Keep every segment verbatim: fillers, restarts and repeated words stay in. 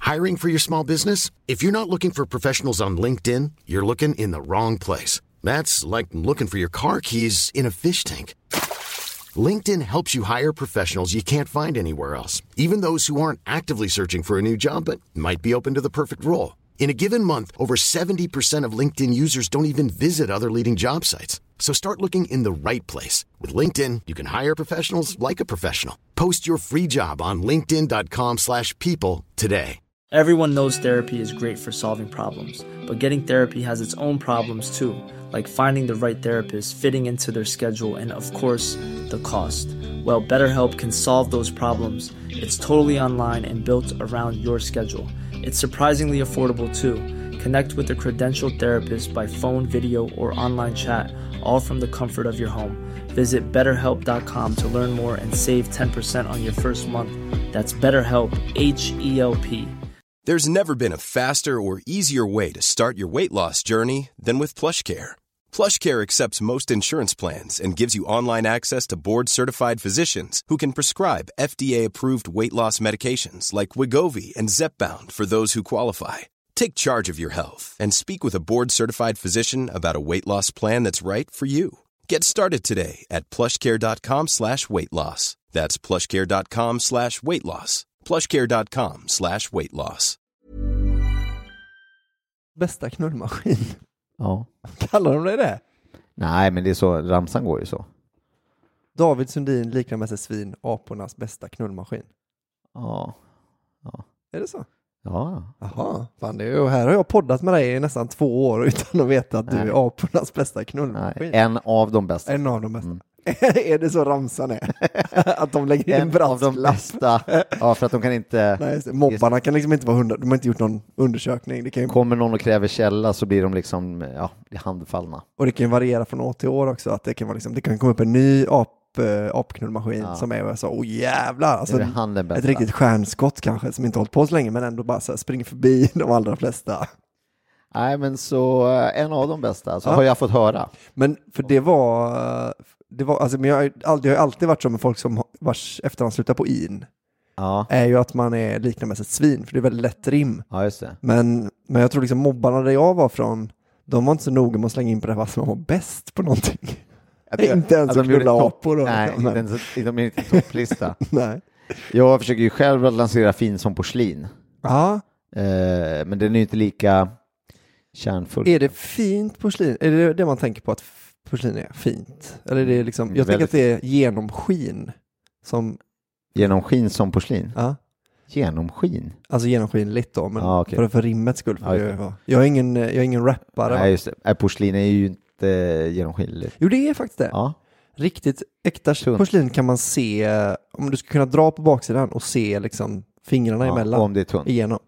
Hiring for your small business? If you're not looking for professionals on LinkedIn, you're looking in the wrong place. That's like looking for your car keys in a fish tank. LinkedIn helps you hire professionals you can't find anywhere else, even those who aren't actively searching for a new job but might be open to the perfect role. In a given month, over seventy percent of LinkedIn users don't even visit other leading job sites. So start looking in the right place. With LinkedIn, you can hire professionals like a professional. Post your free job on linkedin dot com slash people today. Everyone knows therapy is great for solving problems, but getting therapy has its own problems too, like finding the right therapist, fitting into their schedule, and of course, the cost. Well, BetterHelp can solve those problems. It's totally online and built around your schedule. It's surprisingly affordable too. Connect with a credentialed therapist by phone, video, or online chat, all from the comfort of your home. Visit better help dot com to learn more and save ten percent on your first month. That's BetterHelp, H E L P. There's never been a faster or easier way to start your weight loss journey than with PlushCare. PlushCare accepts most insurance plans and gives you online access to board-certified physicians who can prescribe F D A-approved weight loss medications like Wegovy and Zepbound for those who qualify. Take charge of your health and speak with a board-certified physician about a weight loss plan that's right for you. Get started today at plushcare.com slash weight loss. That's plushcare.com slash weight loss. plushcare.com slash weight loss. Bästa knullmaskin. Ja. Kallar de det det? Nej, men det är så, ramsan går ju så. David Sundin liknar med sig svin, apornas bästa knullmaskin. Ja. Ja. Är det så? Ja. Jaha, fan det är ju, här har jag poddat med dig i nästan två år utan att veta att Nej. du är apornas bästa knullmaskin. Nej, en av de bästa. En av de bästa. Mm. Är det så ramsan är? Att de lägger in en brasklapp. En av de bästa. Ja, för att de kan inte... Nej, mobbarna kan liksom inte vara hundra. De har inte gjort någon undersökning. Det kan ju... Kommer någon och kräver källa så blir de liksom, ja, handfallna. Och det kan ju variera från år till år också. Att det kan vara liksom, det kan komma upp en ny ap, apknullmaskin ja. som är så, åh jävlar. Alltså, ett riktigt stjärnskott kanske som inte hållit på så länge men ändå bara så här, springer förbi de allra flesta. Nej, men så en av de bästa så ja. har jag fått höra. Men för det var... Det var, alltså, men jag, har aldrig, jag har alltid varit som med folk som vars efternamn slutar på in. Ja. Är ju att man är liknar med ett svin. För det är väldigt lätt rim. Ja, just det. Men, men jag tror liksom mobbarna där jag var från, de var inte så noga med att slänga in på det vad som var bäst på någonting. Jag tror, inte ens att de apor. Nej, inte ens, de är inte topplista. Nej. Jag försöker ju själv att lansera fin som porslin. Ja. Eh, men den är ju inte lika kärnfull. Är det fint porslin? Är det det man tänker på att porslin är fint? Eller är det liksom, jag tänker att det är genomskin som... Genomskin som porslin? Ja. Genomskin? Alltså genomskinligt då, men ah, okay. för, för rimmets skull. För ah, det, okay. Jag är ingen, jag är ingen rappare. Nej, just det. Äh, porslin är ju inte genomskinligt. Jo, det är faktiskt det. Ja. Riktigt äkta tunt. Porslin kan man se, om du ska kunna dra på baksidan och se liksom fingrarna ja, emellan. Om det är tunt. Igenom.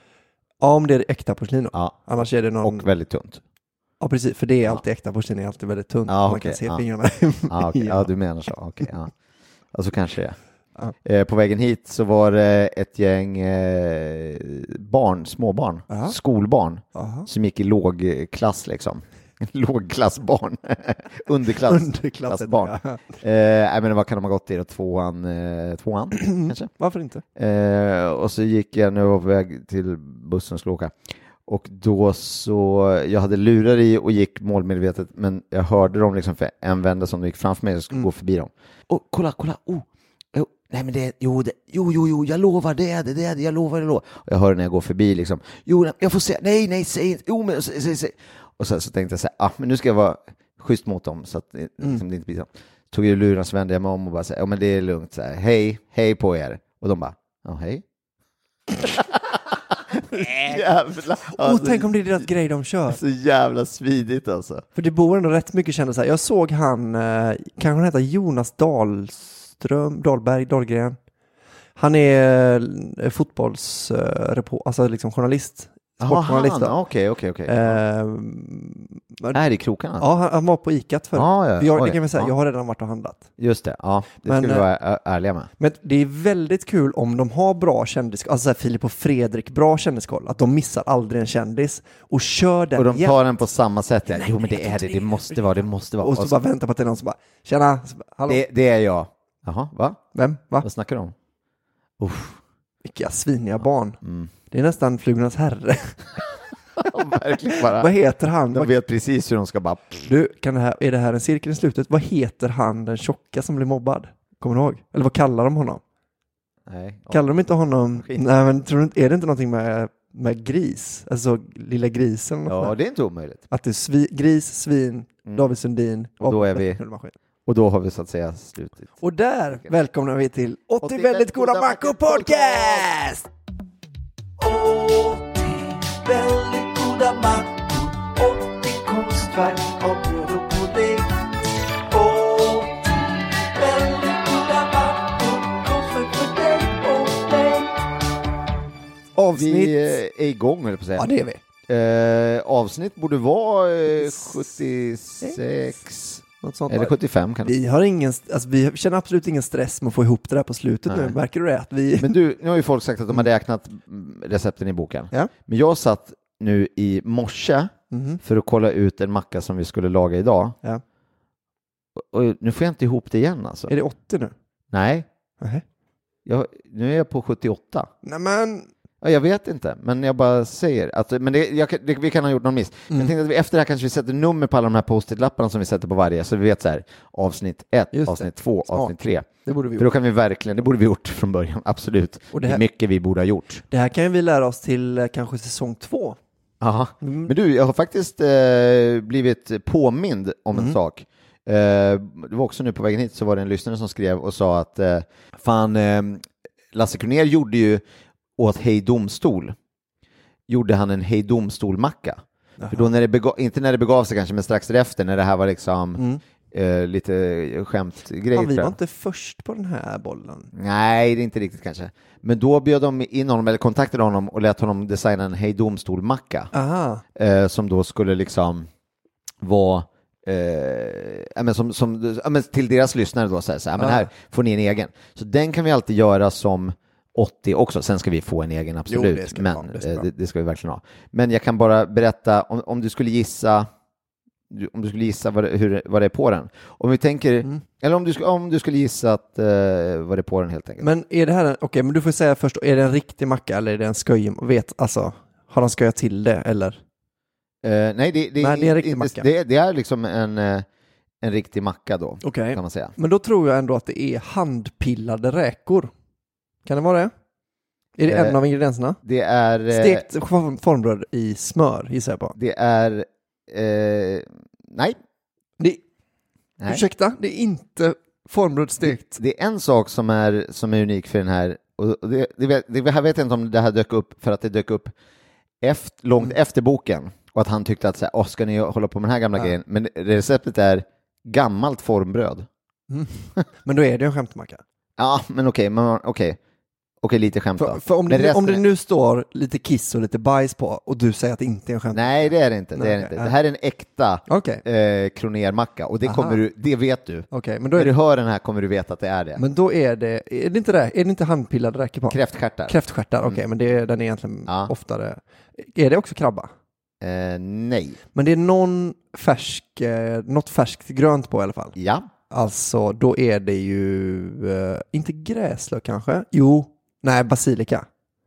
Ja, om det är äkta porslin då. Ja. Annars är det någon... Och väldigt tunt. Ja, precis. För det är alltid ja. äkta porslin är alltid väldigt tunt. Ja, man okay. kan se ja. fingrarna. Ja, okay. ja, du menar så. Okej, okay, ja. Alltså kanske det. Ja. Eh, på vägen hit så var det ett gäng eh, barn, småbarn, Aha. skolbarn Aha. som gick i lågklass liksom. Lågklassbarn. Underklass. Underklassbarn. Ja. Eh, men vad kan de ha gått i då? Tvåan, eh, tvåan kanske? Varför inte? Eh, och så gick jag nu på väg till bussen och skulle åka. Och då så, jag hade lurar i och gick målmedvetet, men jag hörde dem liksom för en vända som gick framför mig och skulle mm. gå förbi dem. Och kolla, kolla, oh, oh nej men det, jo, det, jo, jo, jo, jag lovar, det är det, det är det, jag lovar, jag lovar. Och jag hör när jag går förbi liksom, jo, jag får se, nej, nej, säg inte, jo, men, säg, säg, säg. Och så, så tänkte jag så här, ah, men nu ska jag vara schysst mot dem så att mm. liksom, det inte blir så. Tog jag luren så vände jag mig om och bara säga, ja men det är lugnt, så här, hej, hej på er. Och de bara, ja, hej. Jävla, alltså, oh, tänk om det är deras grej de kör. Så jävla svidigt alltså. För det bor ändå rätt mycket kändisar. Jag såg han, eh, kanske han heter Jonas Dahlström, Dahlberg, Dahlgren. Han är eh, fotbolls, eh, alltså liksom journalist. Sportjournalist. Okej, okej, okej. Är det krokarna? Ja, han, han var på Icat för. Ah, ja. jag, Oj, det kan vi säga, ja. jag har redan varit och handlat. Just det, ja. Det men, ska vi vara ärliga med. Men det är väldigt kul om de har bra kändiskoll. Alltså så här, Filip och Fredrik, bra kändiskoll. Att de missar aldrig en kändis. Och kör den. Och de tar igen. den på samma sätt. Ja. Jo, men det är det. Det måste vara, det måste vara. Och så, och så bara vänta på att det är någon som bara, tjena, hallå. Det, det är jag. Jaha, va? Vem? Va? Vad snackar du om? Uff. Vilka sviniga barn. Mm. Det är nästan Flugornas herre. Verkligen bara. Vad heter han? De vet precis hur de ska bara... Du, kan det här, är det här en cirkel i slutet? Vad heter han, den tjocka som blir mobbad? Kommer du ihåg? Eller vad kallar de honom? Nej. Kallar de inte honom... Skit. Nej, men tror du inte, är det inte någonting med, med gris? Alltså lilla grisen? eller något Ja, sånt det är inte omöjligt. där? Att det är svi, gris, svin, Mm. David Sundin. Och då är vi- Knullmaskin. Och då har vi så att säga slutit. Och där välkomnar vi till åttio, åttio väldigt goda mackor podcast! Väldigt goda mackor, åttio konstverk av bröd och pudding. åttio väldigt goda mackor, konstverk för dig och mig. Avsnitt... Vi eh, är igång, eller på att säga. Ja, det är vi. Eh, avsnitt borde vara eh, sjuttiosex Något sånt eller där. sjuttiofem kanske. Vi har ingen, alltså vi känner absolut ingen stress med att få ihop det där på slutet Nej. nu. Märker du det? Att vi... Men du, nu har ju folk sagt att de har räknat mm, recepten i boken. Ja. Men jag satt nu i morse Mhm. för att kolla ut en macka som vi skulle laga idag. Ja. Och, och nu får jag inte ihop det igen alltså. Är det åttio nu? Nej, Nej. jag, nu är jag på sjuttioåtta. Nej men... Ja, jag vet inte, men jag bara säger att men det, jag, det, vi kan ha gjort någon miss. Mm. Jag tänkte att vi efter det här kanske vi sätter nummer på alla de här post-it-lapparna som vi sätter på varje, så vi vet så här, avsnitt ett, Just det. avsnitt två, Smart. avsnitt tre. Det borde vi För då gjort. kan vi verkligen, det borde vi gjort från början, absolut. Och det det är här- mycket vi borde ha gjort. Det här kan ju vi lära oss till eh, kanske säsong två. Aha. Mm. Men du, jag har faktiskt eh, blivit påmind om en Mm. sak. Eh, det var också nu på vägen hit så var det en lyssnare som skrev och sa att eh, fan, eh, Lasse Kronér gjorde ju åt Hej Domstol gjorde han en Hej Domstol-macka. För då när det begav, inte när det begav sig kanske, men strax därefter när det här var liksom Mm. eh, lite skämtgrej. Fan, vi tror var jag. inte först på den här bollen. Nej, det är inte riktigt kanske. Men då bjöd de in honom, eller kontaktade honom och lät honom designa en Hej Domstol-macka. Aha. Eh, som då skulle liksom vara eh, ja, men som, som, ja, men till deras lyssnare då så här, så här, men Ah. här får ni en egen. Så den kan vi alltid göra som åttio också, sen ska vi få en egen absolut, Jo, det ska vi men ha, det ska eh, vi ha. det, det ska vi verkligen ha. Men jag kan bara berätta, om, om du skulle gissa du- om du skulle gissa vad det, hur, vad det är på den. Om vi tänker, Mm. eller om du, sk- om du skulle gissa att, eh, vad det är på den helt enkelt. Men är det här en, okej, men du får säga först, är det en riktig macka eller är det en sköj? Vet, alltså, har han skojat till det eller? Eh, nej, det, det, Nej, det är en riktig inte, macka. det, det är liksom en, eh, en riktig macka då, Okej. kan man säga. Men då tror jag ändå att det är handpillade räkor. Kan det vara det? Är det Eh, en av ingredienserna? Det är... eh, Stekt form- formbröd i smör, gissar jag på. Det är... Eh, nej. Det, nej. ursäkta, det är inte formbröd stekt. Det är en sak som är, som är unik för den här. Och det, det, vet- det här vet jag inte om det här dök upp för att det dök upp efter, långt Mm. efter boken. Och att han tyckte att så här, Åh, ska ni hålla på med den här gamla Ja. grejen? Men receptet är gammalt formbröd. Mm. Men då är det en skämtmacka. Ja, men okej. men okej. Okej, lite skämt då. För, för om, Men det, om resten- det nu står lite kiss och lite bajs på och du säger att det inte är en skämtmacka. Nej, det är det inte. Det, Nej, är det, okej. inte. Det här är en äkta Okej, eh, kronermacka. Och det, Aha. kommer du, det vet du. okej, men då När är du det, hör den här kommer du veta att det är det. men då är det, är det inte det? Är det inte handpillade räkor på? Kräftstjärtar. Kräftstjärtar, okej, men det är, den är egentligen Ja. oftare. Är det också krabba? Eh, nej. Men det är någon färsk, eh, något färskt grönt på i alla fall. Ja. Alltså, då är det ju, eh, inte gräslök kanske? Jo, nej, basilika.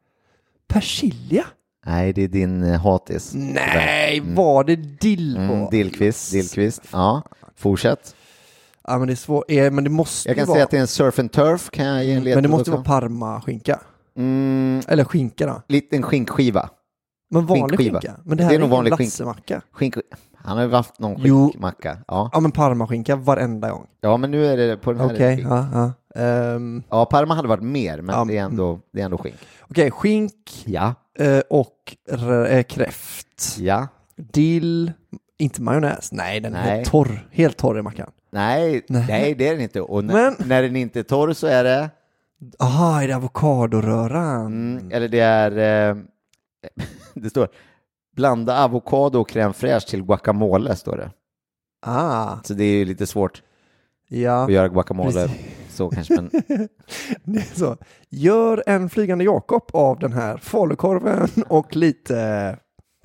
Persilja? Nej, det är din eh, hatis. Nej, Mm. var det dill på? Mm, dillkvist, dillkvist. Ja, fortsätt. Ja, men det är svårt, eh, men det måste Jag kan ju säga vara, att det är en surf and turf. Kan jag ge en men det ledtråd måste också? vara parmaskinka. Mm, Eller skinka då. liten skinkskiva. Men vanlig Skinkskiva. skinka. Men det här Det är är, nog ingen vanlig skink- lassemacka. Skink... Han har ju haft någon Jo. skinkmacka. Ja. Ja, men parmaskinka varenda gång. ja, men nu är det på den här. Okej, är det skink. ja, ja. Ehm, Ja, Parma hade varit mer, men Ja, det, är ändå, det är ändå skink. Okej, skink Ja, eh, och r- eh, kräft. ja. Dill, inte majonnäs. Nej, den är Nej. helt torr. Helt torr i mackan. Nej, Nej. nej, det är den inte. Och n- Men- när den inte är torr så är det... Aha, är det avokadoröran? Mm, eller det är... Eh, det står blanda avokado och crème fraîche till guacamole, står det. Ah, Så det är ju lite svårt ja. att göra guacamole Precis. så kanske, men Det är så. Gör en flygande Jakob av den här falukorven och lite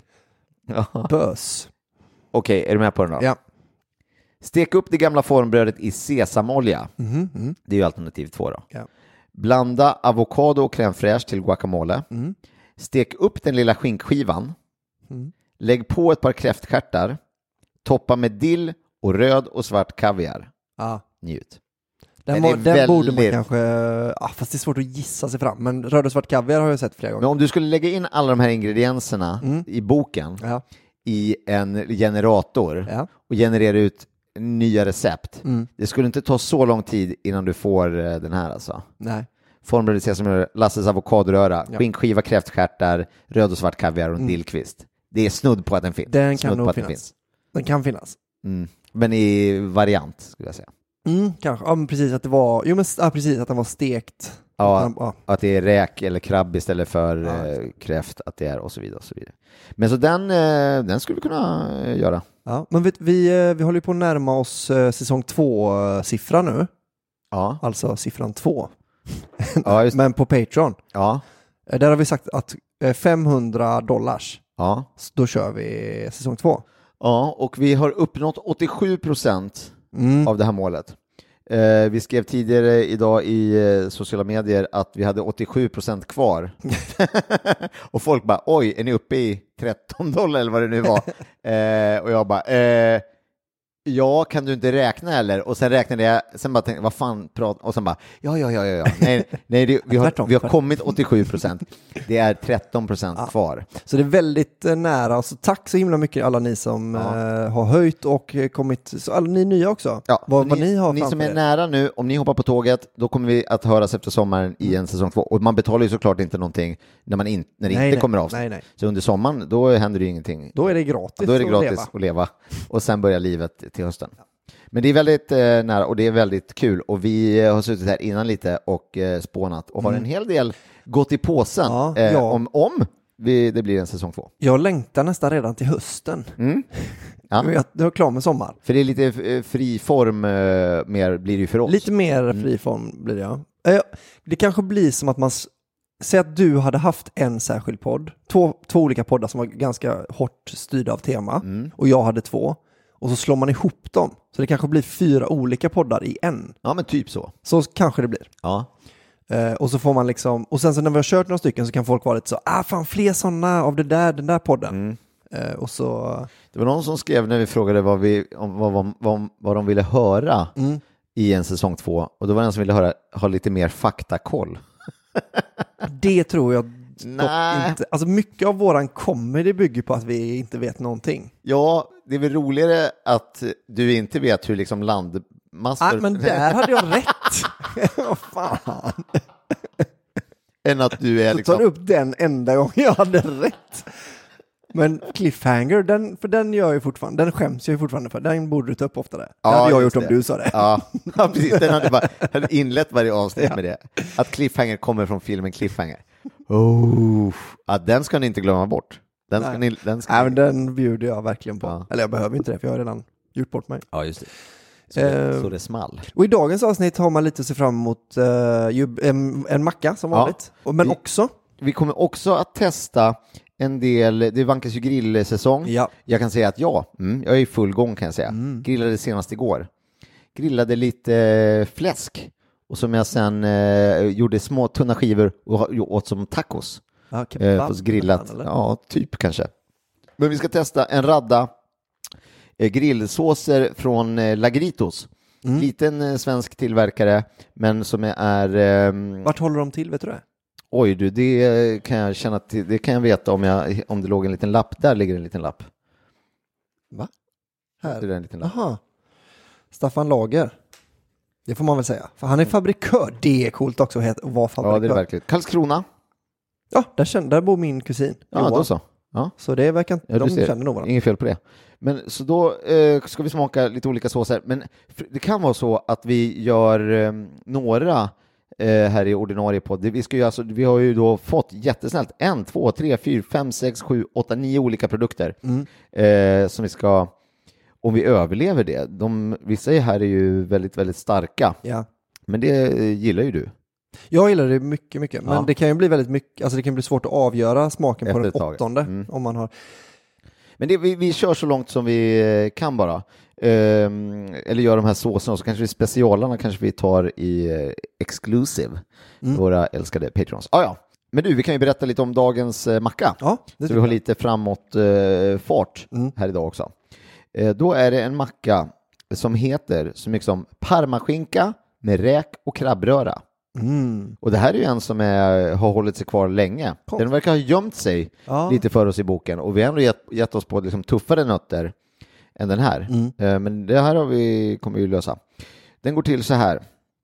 ja. bös. Okej, är du med på den då? Ja. Stek upp det gamla formbrödet i sesamolja. Mhm, mm. Det är ju alternativ två då. Ja. Blanda avokado och crème fraîche till guacamole. Mm. Stek upp den lilla skinkskivan. Mm. Lägg på ett par kräftstjärtar. Toppa med dill och röd och svart kaviar. Ja. Njut. Den, Den må, är den väldigt- borde man kanske... Ah, fast det är svårt att gissa sig fram. Men röd och svart kaviar har jag sett flera gånger. Men om du skulle lägga in alla de här ingredienserna Mm. i boken Ja. i en generator Ja. och generera ut nya recept. Mm. Det skulle inte ta så lång tid innan du får eh, den här alltså. Nej. Formbröd sesamrör, Lasses avokadoröra, Ja. skinkskiva, kräftstjärtar, röd och svart kaviar och en Mm. dillkvist. Det är snudd på att den finns. Den kan snudd nog på att den finnas. finns. Den kan finnas. Mm. Men i variant skulle jag säga. Mm, kanske. Ja, men precis att det var... Jo, men ja, precis att den var stekt. Ja, Att den- ja. att det är räk eller krabb istället för Ja, eh, kräft, att det är och så vidare och så vidare. Men så den, eh, den skulle vi kunna eh, göra. Ja, men vet, vi, eh, vi håller ju på att närma oss eh, säsong två-siffra nu. Ja, Alltså siffran två. ja, just, Men på Patreon. ja, Eh, Där har vi sagt att eh, femhundra dollars, ja. så då kör vi säsong två. Ja, och vi har uppnått åttiosju procent Mm. av det här målet. Eh, vi skrev tidigare idag i eh, sociala medier att vi hade åttiosju procent kvar. Och folk bara, oj, är ni uppe i tretton dollar eller vad det nu var? eh, och jag bara, eh, ja, kan du inte räkna eller? Och sen räknade jag, sen bara tänkte, vad fan pratar, och sen bara, ja, ja, ja, ja, ja. Nej, nej det, vi, har, Tvärtom. vi har kommit åttiosju procent. Det är tretton procent Ja. kvar. Så det är väldigt eh, nära. Så tack så himla mycket alla ni som Ja. eh, har höjt och eh, kommit, så alla ni nya också. Ja, vad, vad ni, ni har ni framför som är er. nära nu, om ni hoppar på tåget, då kommer vi att höras efter sommaren i en säsong två. Och man betalar ju såklart inte någonting när, man in, när det Nej, inte nej, kommer av. nej, nej. Så under sommaren, då händer det ju ingenting. Då är det gratis, Då är det att gratis leva. att leva. Och sen börjar livet till hösten. Men det är väldigt eh, nära och det är väldigt kul. Och vi eh, har suttit här innan lite och eh, spånat och har en hel del gått i påsen Ja, eh, ja. om, om vi, det blir en säsong två. Jag längtar nästan redan till hösten. Mm. Ja. Jag, jag är klar med sommar. För det är lite eh, fri form eh, mer blir det ju för oss. Lite mer Mm. friform blir det, ja. Eh, Det kanske blir som att man... s- Säg att du hade haft en särskild podd. Två, två olika poddar som var ganska hårt styrda av tema. Mm. Och jag hade två. Och så slår man ihop dem. Så det kanske blir fyra olika poddar i en. Ja, men typ så. Så kanske det blir. Ja. Eh, och så får man liksom... Och sen så när vi har kört några stycken så kan folk vara lite så... Ah, fan, fler sådana av det där, den där podden. Mm. Eh, och så... Det var någon som skrev när vi frågade vad, vi, om, vad, vad, vad, vad de ville höra Mm. i en säsong två. Och då var det en som ville höra, ha lite mer faktakoll. Det tror jag dock Nej. inte. Alltså mycket av våran comedy bygger på att vi inte vet någonting. Ja, det är väl roligare att du inte vet hur liksom landmassor... Ah, men där hade jag rätt. Vad fan. än att du är Så liksom... tar du upp den enda gången jag hade rätt. Men cliffhanger, den, för den gör jag ju fortfarande, den skäms jag ju fortfarande för. Den borde du ta upp oftare. Det Ja, hade jag just gjort om det. du sa det. Ja, ja, precis. Den hade bara hade inlett varje avsnitt Ja. med det. Att cliffhanger kommer från filmen Cliffhanger. Oh, ja, den ska ni inte glömma bort. Den ska Nej. ni... Den ska Nej, ni... men den bjuder jag verkligen på. Ja. Eller jag behöver inte det, för jag har redan gjort bort mig. Ja, just det. Så, det, Eh, så det small. Och i dagens avsnitt har man lite att se fram emot uh, ju, en, en macka som Ja. vanligt. Och, men Vi- också... Vi kommer också att testa en del, det vankas ju grillsäsong. Ja. Jag kan säga att ja, mm, jag är i full gång kan jag säga. Mm. Grillade senast igår. Grillade lite eh, fläsk och som jag sen eh, gjorde små tunna skivor och ha- åt som tacos. Ja, Eh, kebab, fast grillat, eller? ja typ kanske. Men vi ska testa en radda eh, grillsåser från eh, Lagritos. Mm. Liten eh, svensk tillverkare men som är... ehm, Vart håller de till, vet du det? Oj du, det kan jag känna till, det kan jag veta om, jag, om det låg en liten lapp. Där ligger en liten lapp. Va? Här Här? är det en liten lapp. Aha. Staffan Lager. Det får man väl säga. För han är fabrikör. Det är coolt också att het- att vara fabrikör. Ja, det är det verkligen. Karlskrona. Ja, där, kände, där bor min kusin. Ja, Johan. då så. Ja, Så det verkar inte... ja, de du ser. känner nog varandra. Inget fel på det. Men så då eh, ska vi smaka lite olika såser. Men f- det kan vara så att vi gör eh, några eh, här i ordinarie podd. Det- Vi, ska ju alltså, vi har ju då fått jättesnällt en, två, tre, fyra, fem, sex, sju, åtta, nio olika produkter Mm. eh, som vi ska, om vi överlever det. De, vissa här är ju väldigt, väldigt starka. Ja. Men det eh, gillar ju du. Jag gillar det mycket, mycket. Men Ja. det kan ju bli väldigt mycket... Alltså det kan bli svårt att avgöra smaken Efter på ett den tag. åttonde. Mm. Om man har... Men det, vi, vi kör så långt som vi kan bara. Um, eller gör de här såserna, så kanske vi specialarna kanske vi tar i uh, exclusive. Mm. Våra älskade patrons. Ah, ja. Men du, vi kan ju berätta lite om dagens uh, macka. Ja, så vi har lite framåt uh, fart mm. här idag också. Uh, då är det en macka som heter så mycket som parmaskinka med räk och krabbröra. Mm. Och det här är ju en som är, har hållit sig kvar länge. Kom. Den verkar ha gömt sig ja. lite för oss i boken. Och vi har ändå gett, gett oss på liksom tuffare nötter än den här. Mm. Uh, men det här har vi, kommer vi lösa. Den går till så här.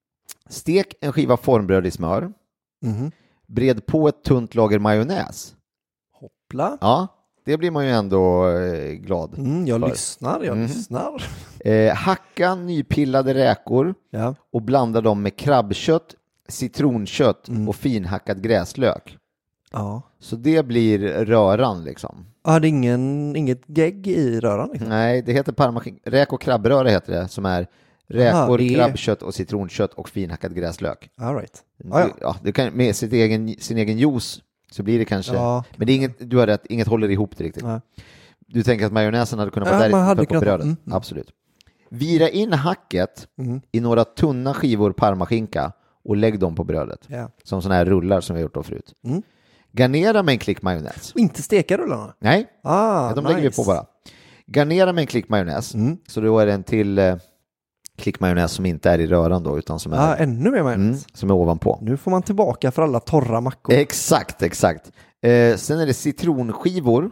Stek en skiva formbröd i smör. Mm. Bred på ett tunt lager majonnäs. Hoppla. Ja, det blir man ju ändå eh, glad mm, Jag för. lyssnar, jag mm. lyssnar. Eh, hacka nypillade räkor ja. och blanda dem med krabbkött, citronkött mm. och finhackad gräslök. Ja. Så det blir röran liksom. Ja, det är ingen, inget gegg i röran liksom. Nej, det heter parmaskin- räk och krabbröra heter det, som är räkor, Aha, är... krabbkött och citronkött och finhackad gräslök. All right. Ah, ja. Ja, det kan, med sitt egen, sin egen juice så blir det kanske... Ja. Men det är inget, du har rätt, inget håller ihop det riktigt. Ja. Du tänker att majonnäsen hade kunnat vara ja, där på kunnat... brödet? Mm, mm. Absolut. Vira in hacket mm. i några tunna skivor parmaskinka och lägg dem på brödet. Ja. Som såna här rullar som vi har gjort då förut. Mm. Garnera med en klick majonnäs. Och inte steka rullarna? Nej, ah, ja, de nice. lägger vi på bara. Garnera med en klick majonnäs. Mm. Så då är det en till eh, klick majonnäs som inte är i röran då, utan som är, ah, ännu mer majonnäs. Mm, som är ovanpå. Nu får man tillbaka för alla torra mackor. Exakt, exakt. Eh, sen är det citronskivor.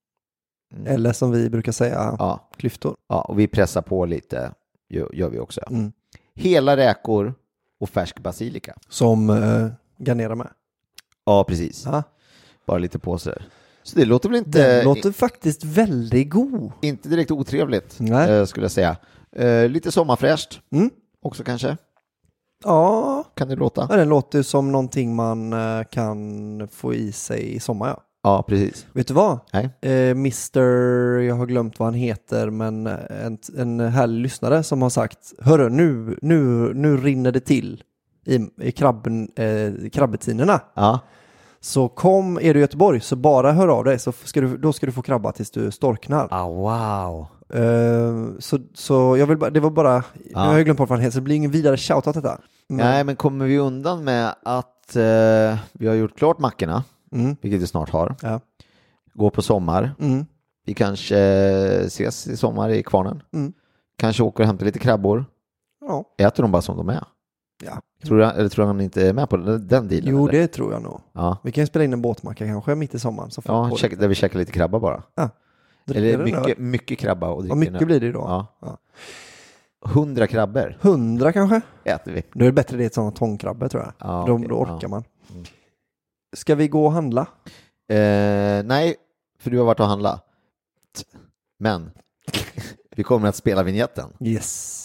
Mm. Eller som vi brukar säga, ja. klyftor. Ja, och vi pressar på lite, gör, gör vi också. Mm. Hela räkor och färsk basilika. Som eh, garnerar med. Ja, precis. Ah. Bara lite på så där. Så det låter väl inte... Det låter faktiskt väldigt god. Inte direkt otrevligt, eh, skulle jag säga. Eh, lite sommarfräscht mm. också kanske. Ja. Kan det låta? Ja, det låter som någonting man eh, kan få i sig i sommar, ja. Ja, precis. Vet du vad? Nej. Eh, mister Jag har glömt vad han heter, men en, en härlig lyssnare som har sagt, hörru, nu, nu, nu rinner det till i, i krabben, eh, krabbetinerna. Ja. Så kom, är du i Göteborg, så bara hör av dig, så ska du, då ska du få krabba tills du storknar. Ah, wow. Uh, så, så jag vill bara, det var bara, ja. Jag har glömt bort vad han heter, så det blir ingen vidare shoutout detta. Men... Nej, men kommer vi undan med att uh, vi har gjort klart mackorna, mm. vilket vi snart har. Ja. Gå på sommar. Mm. Vi kanske ses i sommar i Kvarnen. Mm. Kanske åker och hämtar lite krabbor. Ja. Äter de bara som de är? Ja. Tror jag, eller tror jag han inte är med på den, den dealen? Jo, eller? det tror jag nog. Ja. Vi kan ju spela in en båtmacka kanske mitt i sommaren. Så ja, check, där vi käkar lite krabba bara. Ja. Eller mycket, mycket krabba och dricker. Och mycket blir det då. Ja. Ja. Hundra krabbor. Hundra kanske? Äter vi. Då är det bättre det är ett sådant tångkrabbe tror jag. Ja, då, okay. då orkar ja. man. Ska vi gå och handla? Eh, nej, för du har varit och handla. Men vi kommer att spela vignetten. Yes.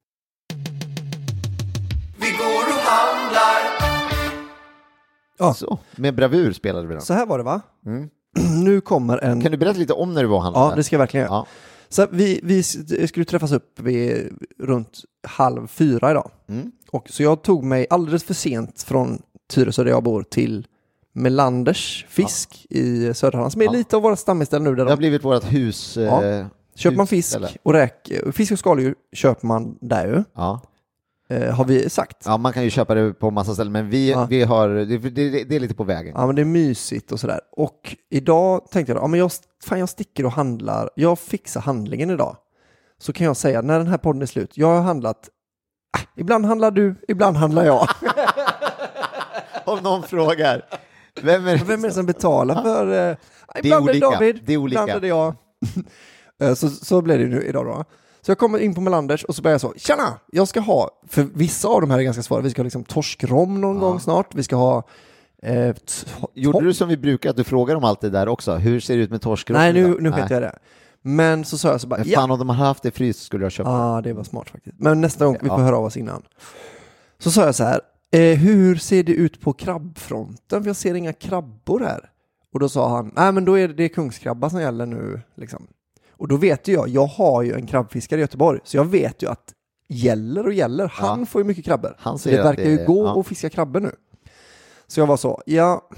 Vi går och handlar. Ja. Så, med bravur spelade vi den. Så här var det, va? Mm. Nu kommer en... Kan du berätta lite om när du var och handlade? Ja, det ska jag verkligen göra. Ja. Så vi, vi skulle träffas upp vid runt halv fyra idag. Mm. Och så jag tog mig alldeles för sent från Tyresö där jag bor till Melanders fisk ja. i Söderhamn, som är ja. lite av våra stammisställen nu. Där det har blivit vårt hus. Ja. Eh, köper man hus, fisk eller? och räk, fisk och skaldjur köper man där ju. Ja. Eh, har vi sagt. Ja, man kan ju köpa det på massa ställen, men vi, ja. vi har, det, det, det är lite på vägen. Ja, men det är mysigt och sådär. Och idag tänkte jag, ja men jag, fan jag sticker och handlar, jag fixar handlingen idag. Så kan jag säga, när den här podden är slut, jag har handlat, äh, ibland handlar du, ibland handlar jag. Om någon frågar. Vem är det, Vem är det som betalar för... Eh, det är olika. David, det är olika. Ibland är det jag. så, så blir det nu idag då. Så jag kommer in på Melanders och så börjar jag så, tjena, jag ska ha, för vissa av de här är ganska svåra, vi ska ha liksom torskrom någon ja. gång snart, vi ska ha... Eh, t- Gjorde du som vi brukar, att du frågar om allt det där också? Hur ser det ut med torskrom? Nej, nu, nu skiter jag det. Men så sa jag så bara... Men fan, ja. om de hade haft det fryst skulle jag köpa. Ja, ah, det var smart faktiskt. Men nästa gång, vi får ja. höra av oss innan. Så sa jag så här, eh, hur ser det ut på krabbfronten? För jag ser inga krabbor här. Och då sa han, nej men då är det, det är kungskrabba som gäller nu liksom. Och då vet ju jag, jag har ju en krabbfiskare i Göteborg, så jag vet ju att gäller och gäller, han ja. får ju mycket krabbor. Han så det verkar det, ju gå ja. och fiska krabbor nu. Så jag var så, ja,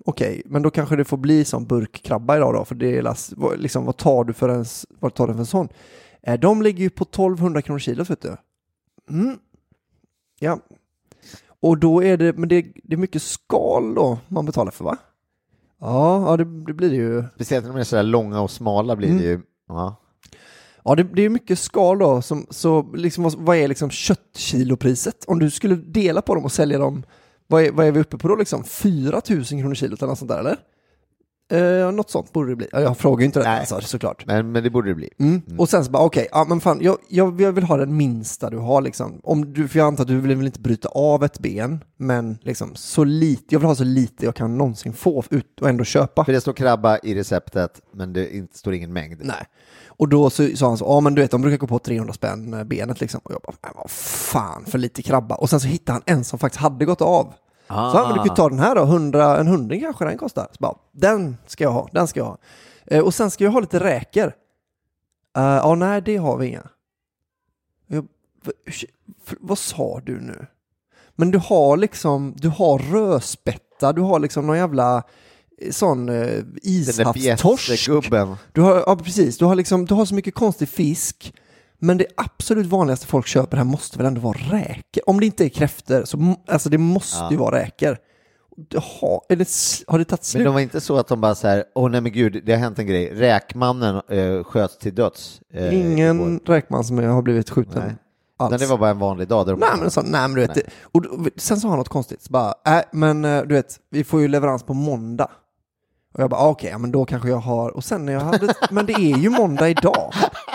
okej, okay, men då kanske det får bli som burkkrabba idag då, för det är last, liksom, vad tar du för en, vad tar du för en sån? Eh, de ligger ju på tolvhundra kronor kilo, vet du. Mm. Ja. Och då är det, men det, det är mycket skal då man betalar för, va? Ja, ja det, det blir det ju. Speciellt när de är så där långa och smala blir mm. det ju, ja. Ja, det, det är mycket skal då, som, så liksom, vad, vad är liksom köttkilopriset? Om du skulle dela på dem och sälja dem, vad är, vad är vi uppe på då liksom? fyra tusen kronor kilo eller något sånt där, eller? Eh, något sånt borde det bli. Jag frågar ju inte det, alltså, såklart. Men, men det borde det bli. Mm. Mm. Och sen så bara, okej, okay, ja men fan, jag, jag, jag vill ha den minsta du har liksom. Om du, för jag antar att du vill väl inte bryta av ett ben, men liksom så lite, jag vill ha så lite jag kan någonsin få ut och ändå köpa. För det står krabba i receptet, men det inte, står ingen mängd. Nej. Och då så sa han så, ja men du vet, de brukar gå på trehundra spänn benet liksom. Och jag bara, men vad fan, för lite krabba. Och sen så hittade han en som faktiskt hade gått av. Ah. Så han, men du kan ta den här då, hundra, en hundring kanske den kostar. Så bara, den ska jag ha, den ska jag ha. Eh, och sen ska jag ha lite räkor. Uh, ja, nej, det har vi inga. Jag, för, för, vad sa du nu? Men du har liksom, du har rödspätta, du har liksom någon jävla sån uh, ishavstorsk. Du har, ja precis, du har liksom, du har så mycket konstig fisk. Men det absolut vanligaste folk köper här måste väl ändå vara räkor. Om det inte är kräftor så alltså det måste ja. ju vara räkor. Har, är det, har det tagit slut? Men det var inte så att de bara så här, åh nej men gud, det har hänt en grej. Räkmannen eh, sköts till döds. Eh, Ingen igår. Räkman som har blivit skjuten. Nej. Alls. Det var bara en vanlig dag. Där de nej, men så, nej men du vet, nej. Och, och sen sa han något konstigt. Så bara, äh, men du vet, vi får ju leverans på måndag. Och jag bara, okej, okay, ja, men då kanske jag har, och sen när jag hade, men det är ju måndag idag.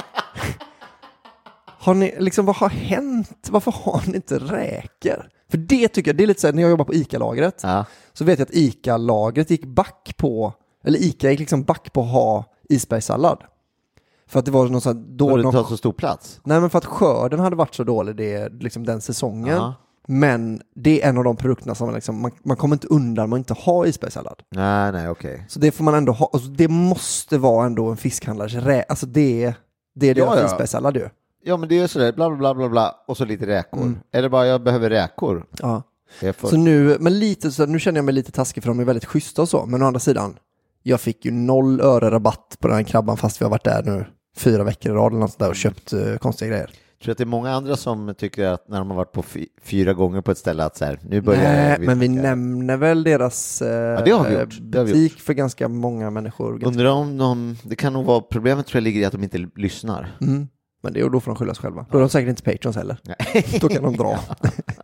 Har ni, liksom, vad har hänt? Varför har ni inte räkor? För det tycker jag, det är lite så här, när jag jobbar på ICA-lagret ja. så vet jag att ICA-lagret gick back på, eller ICA gick liksom back på att ha isbergssallad. För att det var någon sån här dålig... För det tar så stor plats? Nej, men för att skörden hade varit så dålig det, liksom den säsongen. Ja. Men det är en av de produkterna som liksom, man, man kommer inte undan, man inte ha isbergssallad. Nej, nej, okej. Okay. Så det får man ändå ha, alltså, det måste vara ändå en fiskhandlares rä, alltså det, det är deras ja, ja. isbergssallad ju. Ja, men det är sådär, bla bla bla bla, och så lite räkor. Mm. Eller bara, jag behöver räkor. Ja. För... Så nu, men lite så, nu känner jag mig lite taskig för de är väldigt schyssta och så. Men å andra sidan, jag fick ju noll öre rabatt på den här krabban fast vi har varit där nu fyra veckor i rad eller något där och köpt uh, konstiga grejer. Jag tror att det är många andra som tycker att när de har varit på fy- fyra gånger på ett ställe att så här, nu börjar Nej, vi men vi nämner väl deras uh, ja, det har vi gjort. Det har vi butik gjort. För ganska många människor. Ganska... Undrar om de, det kan nog vara, problemet tror jag ligger i att de inte lyssnar. Mm. Men det är då får de skylla sig själva. Då är de säkert inte Patrons heller. Nej. Då kan de dra. eh,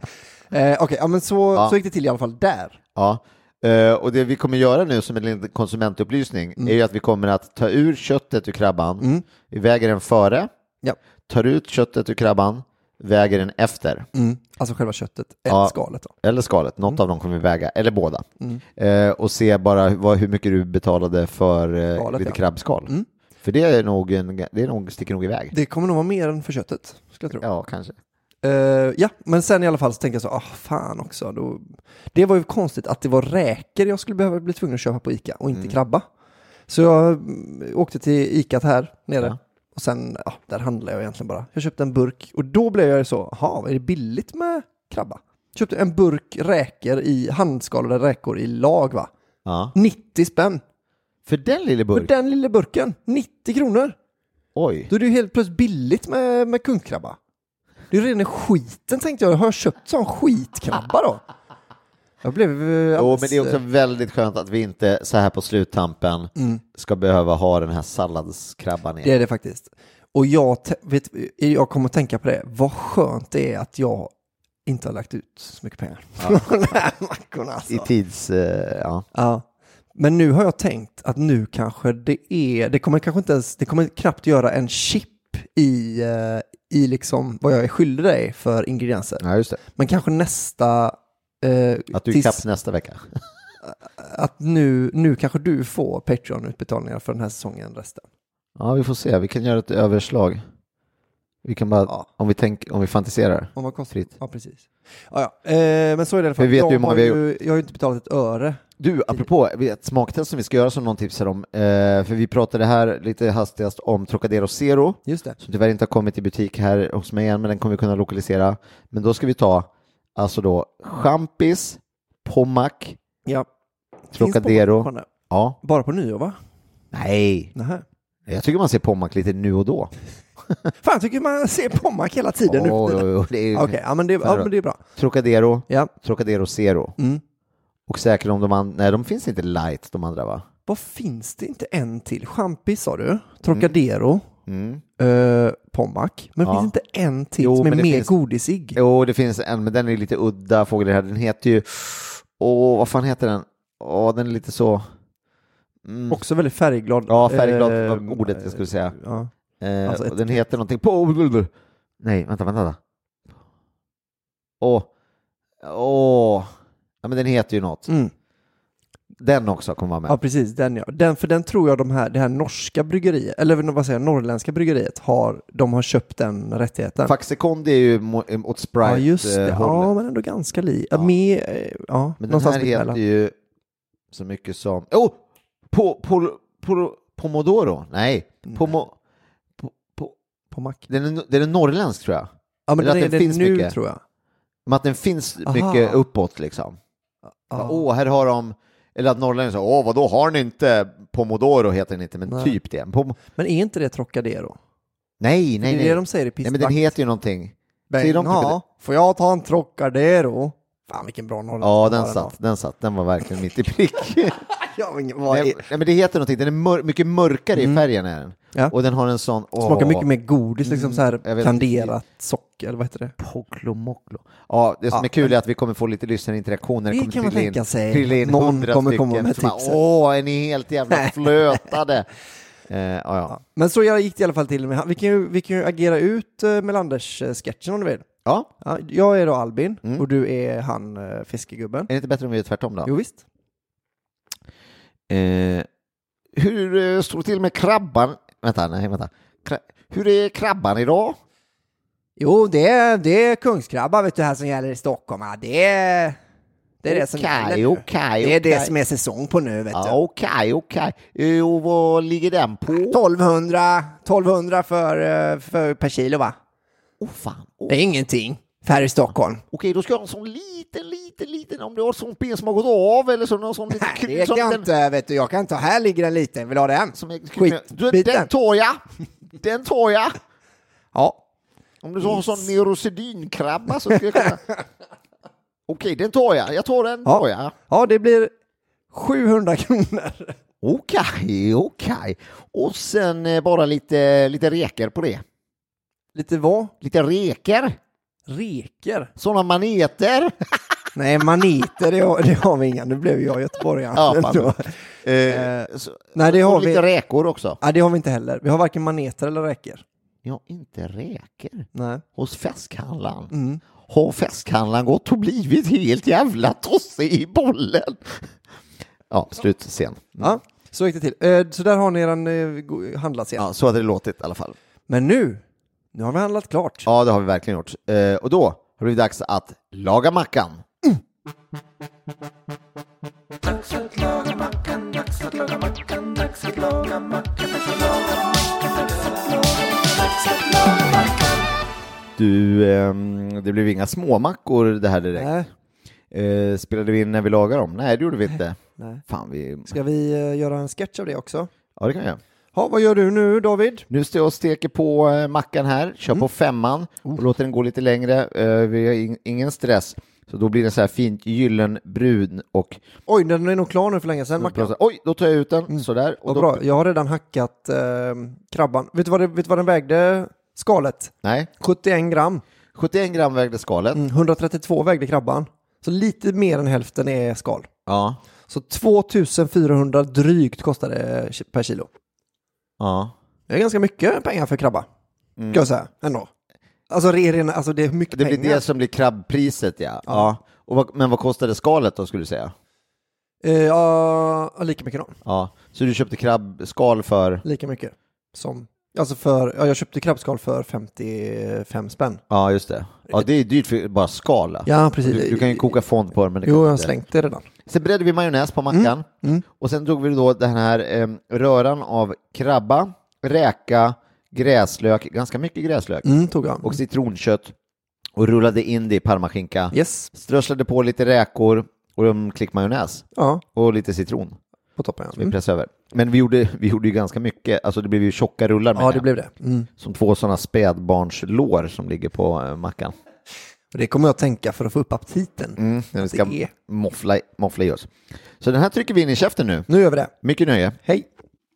Okej, okay, ja, men så, ja. så gick det till i alla fall där. Ja, uh, och det vi kommer göra nu som en konsumentupplysning mm. är ju att vi kommer att ta ur köttet ur krabban. Mm. Vi väger den före. Ja. Tar ut köttet ur krabban. Väger den efter. Mm. Alltså själva köttet eller ja, skalet då. Eller skalet, något mm. av dem kommer vi väga. Eller båda. Mm. Uh, och se bara vad, hur mycket du betalade för uh, skalet, lite ja. krabbskal. Mm. För det är nog, en, det är nog, sticker nog iväg. Det kommer nog vara mer än för köttet, skulle jag tro. Ja, kanske. Uh, ja, men sen i alla fall så tänker jag så, ah fan också. Då, det var ju konstigt att det var räkor jag skulle behöva bli tvungen att köpa på ICA och inte mm. krabba. Så jag åkte till ICA här nere. Ja. Och sen, ja, där handlade jag egentligen bara. Jag köpte en burk och då blev jag så, jaha, är det billigt med krabba? Jag köpte en burk räkor i, handskalade räkor i lag va? Ja. nittio spänn. För den lilla burken? För den lilla burken. nittio kronor. Oj. Då är det ju helt plötsligt billigt med, med kungkrabba. Det är ju redan skiten tänkte jag. Har jag köpt sån skitkrabba då? Jag blev alldeles... Jo, men det är också väldigt skönt att vi inte så här på sluttampen mm. ska behöva ha den här salladskrabban i. Det är det faktiskt. Och jag, vet, jag kommer att tänka på det. Vad skönt det är att jag inte har lagt ut så mycket pengar. Ja. Mackorna, alltså. I tids... Uh, ja. Ja. Men nu har jag tänkt att nu kanske det är, det kommer kanske inte ens, det kommer knappt göra en chip i, uh, i liksom vad jag är skyldig dig för ingredienser. Ja, just det. Men kanske nästa... Uh, att du är kapp nästa vecka. Att nu, nu kanske du får Patreon-utbetalningar för den här säsongen resten. Ja, vi får se. Vi kan göra ett överslag. Vi kan bara, ja. om vi tänker, om vi fantiserar. Om vad kostar det? Ja, precis. Ja, ja. Eh, men så är det i alla fall. Vi vet jag, hur många har vi ju, jag har ju inte betalat ett öre. Du, apropå ett smaktest som vi ska göra som någon tipsar om. Eh, för vi pratade här lite hastigast om Trocadero Zero. Just det. Som tyvärr inte har kommit i butik här hos mig än, men den kommer vi kunna lokalisera. Men då ska vi ta, alltså då, champis, pommac, ja. Trocadero. Finns Ja. bara på nyår, va? Nej. Nähä. Jag tycker man ser Pommac lite nu och då. Fan, tycker man ser Pommac hela tiden nu. Oh, oh, oh, det är, Okej, ja, men det, ja, men det är bra. Trocadero. Ja. Trocadero Zero. Mm. Och säkert om de andra... Nej, de finns inte light, de andra, va? Vad finns det inte en till? Champis sa du? Trocadero? Mm. Uh, Pommac. Men Ja. finns inte en till Jo, som är men det mer finns- godisig? Jo, det finns en, men den är lite udda fågel här. Den heter ju... Åh, vad fan heter den? Åh, den är lite så... Mm. Också väldigt färgglad. Ja, färgglad eh, var ordet jag skulle säga. Ja. Eh, Alltså och ett- den heter någonting på... Nej, vänta, vänta. vänta. Åh. Åh. Ja, men den heter ju något. Mm. Den också kommer vara med. Ja, precis. Den, ja. den, för den tror jag de här, det här norska bryggeriet, eller vad säger jag, norrländska bryggeriet, har, de har köpt den rättigheten. Faxe Kondi är ju mo- åt Sprite. Ja, just det. eh, Ja, hållet. men ändå ganska li. Ja. Ja. Med, eh, ja, Men den någonstans här mittemellan. heter ju så mycket som... Oh! Po, po, po, pomodoro? Nej. Pomo, po, po, Pommac. den, är, den är norrländsk, tror jag. Ja, men Eller den att är den det finns nu, mycket. tror jag. Men att den finns Aha. mycket uppåt, liksom. Ja. Åh, här har de... Eller att norrlänningar säger, åh, vadå, har ni inte pomodoro, heter den inte, men Nej. typ det. Pom- Men är inte det Trocadero? nej, nej, det är nej. det de säger i Nej, men den Pistvakt. heter ju någonting. Ben, Säger de typ ja, får jag ta en Trocadero? Fan, vilken bra norrländska. Ja, de den har satt, den satt. Den var verkligen mitt i prick. Ja, men vad nej, är... nej, men det heter någonting. Den är mör- mycket mörkare Mm. i färgen är den. Ja. Och den har en sån... Åh, Smakar mycket mer godis, liksom så Mm, jag här vet kanderat socker, eller vad heter det? Poglomoklo. Ja, det som Ja, är kul men- är att vi kommer få lite lyssnarinteraktioner. Det kommer kan man trilla in- tänka sig. trilla in Någon hundra kommer komma stycken med som bara, tipsen. åh, är ni helt jävla flötade? eh, ja, ja. Men så gick det i alla fall till. Vi kan ju, vi kan ju agera ut uh, Melanders-sketchen om du vill. ja, Ja, jag är då Albin Mm. och du är han uh, fiskegubben. är det inte bättre om vi gör tvärtom då? Jo visst. Eh, hur eh, står det till med krabban? Vänta, nej, vänta. Kra- hur är krabban idag? Jo, det är, det är kungskrabba vet du här som gäller i Stockholm. Ja, det är det, är det som gäller Okej, nu. okej, Det är det okej. som är säsong på nu vet Ja, du. okej, okej. Eh, Och vad ligger den på? tolvhundra, tolvhundra för, eh, för per kilo va? Åh fan. Åh. Det är ingenting. Här i Stockholm. Okej, då ska jag ha en sån liten, liten, liten, om du har sån ben som har gått av eller så, någon sån liten Nej, kul det som kan jag den- inte, vet du. Jag kan inte. Här ligger en liten. Vill du ha den? som är Skit- du, biten. den tar jag. Den tar jag. Ja. Om du så har en sån neurosedynkrabba så ska jag kunna... Okej, den tar jag. Jag tar den, Ja. tar jag. Ja, det blir sjuhundra kronor. Okej, okej. Och sen eh, bara lite, lite reker på det. Lite vad? Lite reker. Reker? Såna maneter. Nej, maniter, det har, det har vi inga. Nu blev jag göteborgare. Ja, fan. Då. eh, så, Nej, det har och lite vi. räkor också. Ja, det har vi inte heller. Vi har varken maneter eller räkor. Ja, inte räker. Nej. Hos fäskhandlaren. Mm. Har fäskhandlaren gått och blivit helt jävla tossig i bollen? Ja, slut sen. Ja, så gick det till. Eh, Så där har ni eran eh, go- handlat igen. Ja, så hade det låtit i alla fall. Men nu, nu har vi handlat klart. Ja, det har vi verkligen gjort. Eh, och då har det blivit dags att laga mackan. Dags att laga mackan, dags att laga mackan, dags att laga mackan, dags att laga mackan, dags att laga mackan, dags att laga mackan. Du, ehm, det blev inga småmackor det här direkt. Nej. Eh, spelade vi in när vi lagade dem? Nej, det gjorde vi inte. Nej. Fan, vi... Ska vi eh, göra en sketch av det också? Ja, det kan vi göra. Ja, vad gör du nu David? Nu står jag och steker på eh, mackan här, kör på femman och låter den gå lite längre. Eh, vi har in, ingen stress, så då blir den så här fint gyllenbrun och... Oj, den är nog klar nu för länge sedan, mackan. Oj, då tar jag ut den, sådär. Och Vad då... bra, jag har redan hackat eh, krabban. Vet du, vad det, vet du vad den vägde, skalet? Nej, sjuttioen gram. sjuttioen gram vägde skalet. Mm, etthundratrettiotvå vägde krabban. Så lite mer än hälften är skal. Ja, Så tvåtusenfyrahundra drygt kostar det per kilo. ja. Det är ganska mycket pengar för krabba. Kan jag säga, ändå. Alltså, re- alltså det är mycket Det blir pengar. det som blir krabbpriset, ja. ja. Och vad, men vad kostade skalet då, skulle du säga? Eh, ja, lika mycket då. Ja, så du köpte krabbskal för... Lika mycket som... Alltså för... Ja, jag köpte krabbskal för femtiofem spänn. Ja, just det. Ja, det är dyrt för bara skala. Ja, precis. Du, du kan ju koka fond på det, men det Jo, kan jag har inte. slängt det redan. Sen bredde vi majonnäs på mackan. Mm. Och sen drog vi då den här eh, röran av krabba, räka, gräslök, ganska mycket gräslök, Mm, tog jag. och citronkött och rullade in det i parmaskinka. Yes. Strösslade på lite räkor Och en klick majonnäs. Ja, Och lite citron. på toppen. Som vi Mm. pressar över. Men vi gjorde, vi gjorde ju ganska mycket. Alltså det blev ju tjocka rullar med Ja, det blev det. Mm. Som två sådana spädbarnslår som ligger på äh, mackan. Och det kommer jag att tänka för att få upp aptiten. Mm, när vi ska Det är- moffla, moffla i oss. Så den här trycker vi in i käften nu. Nu gör vi det. Mycket nöje. Hej!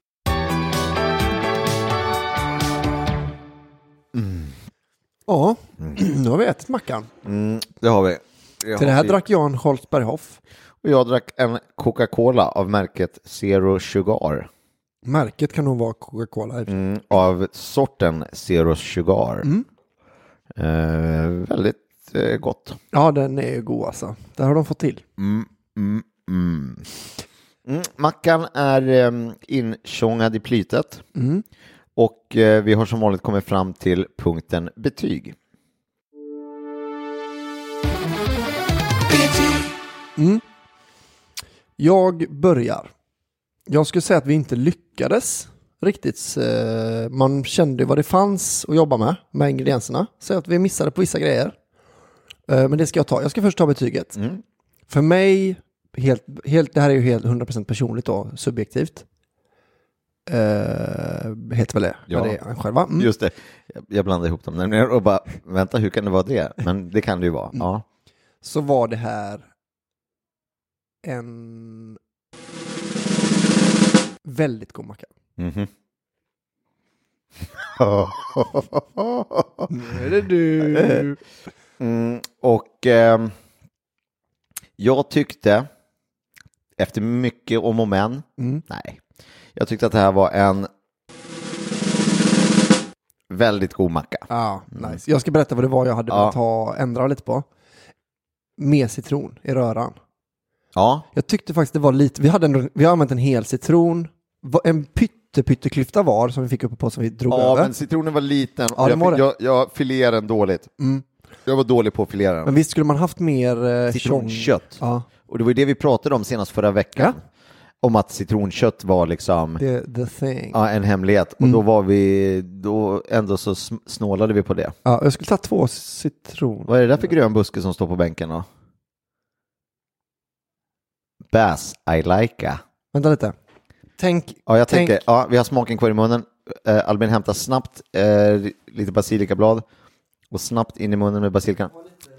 Ja, nu har vi ätit mackan. Mm, det har vi. Det Till det har här vi. drack jag en Holzberghoff. Och jag drack en Coca-Cola av märket Zero Sugar. Märket kan nog vara Coca-Cola. Mm, av sorten Zero Sugar. Mm. Eh, väldigt eh, gott. Ja, den är ju god alltså. Det har de fått till. Mm, mm, mm. Mm, mackan är eh, intjongad i plytet. Mm. Och eh, vi har som vanligt kommit fram till punkten betyg. Mm. Jag börjar. Jag skulle säga att vi inte lyckades riktigt. eh, Man kände vad det fanns att jobba med, med ingredienserna. Så att vi missade på vissa grejer. Eh, Men det ska jag ta. Jag ska först ta betyget. Mm. För mig, helt, helt, det här är ju helt hundra procent personligt då, subjektivt. Uh, heter väl det? Ja. Vad det är själva. Mm. Just det, jag, jag blandade ihop dem nämligen och bara, vänta, hur kan det vara det? Men det kan det ju vara. Mm. Ja. Så var det här en väldigt god macka. Mhm. Nu är det du. Mm, och eh, jag tyckte, efter mycket om och men, Mm. nej, jag tyckte att det här var en väldigt god macka. Ja, nice. Jag ska berätta vad det var jag hade Ja. velat ha, ändra lite på. Med citron i röran. Ja, Jag tyckte faktiskt det var lite, vi hade en, vi har använt en hel citron, Va- en pytte pytteklyfta var som vi fick uppe på som vi drog ja över. men citronen var liten och Ja, den jag, var fick, det. jag, jag filerade den dåligt. Mm. Jag var dålig på att filera den. Men visst skulle man haft mer eh, Citronkött. Ja, Och det var ju det vi pratade om senast förra veckan. Ja. Om att citronkött var liksom the, the thing. ja, en hemlighet. Och Mm. då var vi, då ändå så sm- snålade vi på det. Ja, jag skulle ta två citron. Vad är det där för grön buske som står på bänken då? Bass I like. Vänta lite. Tänk, Ja, jag tänk, tänker, ja, vi har smaken kvar i munnen. Eh, Albin hämtar snabbt eh, lite basilikablad och snabbt in i munnen med basilikan.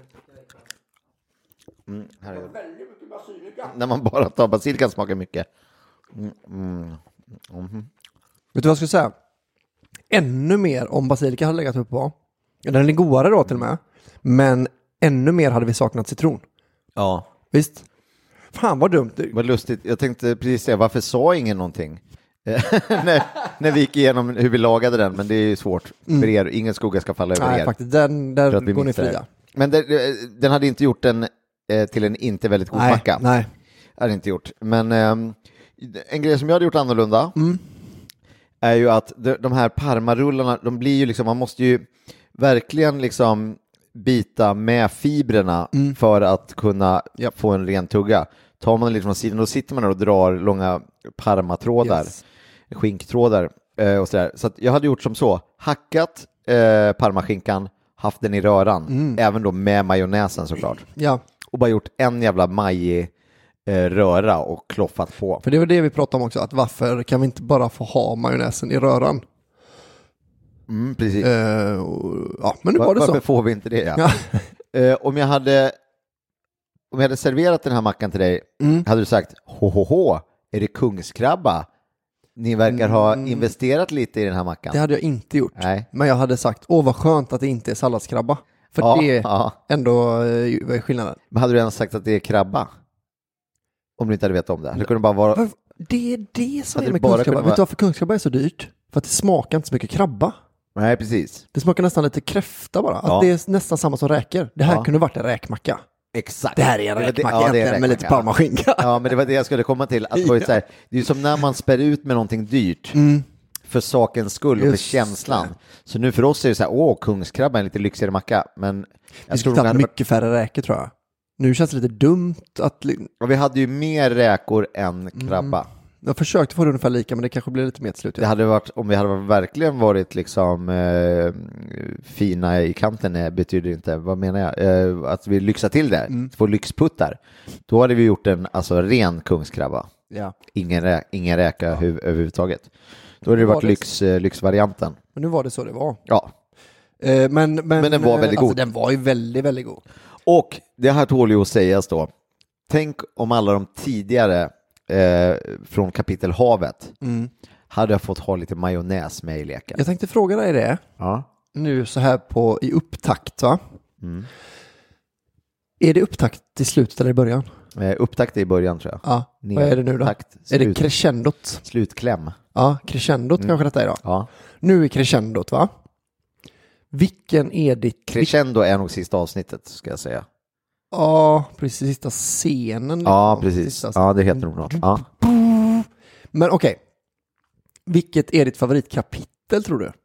Mm, här är det. När man bara tar basilikan smakar mycket. Mm, mm, mhm. vet du vad jag skulle säga? Ännu mer om basilika hade legat uppe på. Den är godare då till och med. Men ännu mer hade vi saknat citron. Ja, Visst? Fan vad dumt. vad lustigt. Jag tänkte precis säga, varför sa ingen någonting? när, när vi gick igenom hur vi lagade den, men det är ju svårt för er. Ingen skugga ska falla över Nej, er. faktiskt. Den, För där att vi går ni missade fria. det. Men det, den hade inte gjort den eh, till en inte väldigt god Nej, macka. nej. Hade inte gjort. Men ehm, en grej som jag hade gjort annorlunda Mm. är ju att de, de här parmarullarna, de blir ju liksom, man måste ju verkligen liksom bita med fibrerna Mm. för att kunna Japp. få en ren tugga. Tar man den lite från sidan, då sitter man där och drar långa parmatrådar, Yes. skinktrådar eh, och sådär. Så att jag hade gjort som så, hackat eh, parmaskinkan, haft den i röran, Mm. även då med majonnäsen såklart. Ja, Och bara gjort en jävla majig eh, röra och kloffat på. för det var det vi pratade om också. Att varför kan vi inte bara få ha majonnäsen i röran? Mm, precis. Eh, och, ja, men nu Var, var det varför så. får vi inte det? Ja? Ja. Eh, om jag hade om jag hade serverat den här mackan till dig, Mm. hade du sagt ho ho ho, är det kungskrabba? Ni verkar ha Mm. investerat lite i den här mackan. Det hade jag inte gjort. Nej. Men jag hade sagt, åh vad skönt att det inte är salladskrabba. För Ja, det är ja. ändå eh, vad är skillnaden. Men hade du ens sagt att det är krabba? Om du inte hade vetat om det. Det kunde bara vara... Var, det är det som Hade är det med bara kungskrabba. kunnat Vet vara- du varför kungskrabba är så dyrt? För att det smakar inte så mycket krabba. Nej, precis. Det smakar nästan lite kräfta bara. Att Ja. det är nästan samma som räkor. Det här Ja. kunde varit en räkmacka. Exakt. Det här är en Det var det- räkmacka ja, det är en egentligen med lite räkmacka. parmaskinka. Ja, men det var det jag skulle komma till. Att det, var ju så här, det är ju som när man spär ut med någonting dyrt Mm. för sakens skull och för Just känslan. det. Så nu för oss är det så här, åh, kungskrabba är en lite lyxigare macka. Men Vi jag tror skulle nog tagit hade varit, mycket färre räkor tror jag. Nu känns det lite dumt att... li- och vi hade ju mer räkor än krabba. Jag försökte få det ungefär lika, men det kanske blir lite mer till slut. Det hade varit, om vi hade verkligen varit liksom eh, fina i kanten, eh, betyder inte, vad menar jag? Eh, att vi lyxar till det, mm. få lyxputtar. Då hade vi gjort en alltså, ren kungskrabba. Ja. Ingen, rä- ingen räka ja. huv- överhuvudtaget. Då hade det varit det... lyx, eh, lyxvarianten. Men nu var det så det var. Ja. Eh, men, men, men den var väldigt alltså, god. Den var ju väldigt, väldigt god. Och det här tål ju att sägas då. Tänk om alla de tidigare eh, från kapitel havet mm. hade jag fått ha lite majonnäs med i leken. Jag tänkte fråga dig det. Ja. Nu så här på i upptakt, va? Mm. Är det upptakt i slutet eller i början? Eh, upptakt i början tror jag. Ja. Ner, vad är det nu då? Takt, är det crescendot? Slutkläm. Ja, crescendot mm. kanske detta är då. Ja. Nu är crescendot, va? Vilken är ditt... Crescendo är nog sista avsnittet, ska jag säga. Ja, precis. Sista scenen. Liksom. Ja, precis. Sista... Ja, det heter nog något. Ja. Men okej. Okay. Vilket är ditt favoritkapitel, tror du?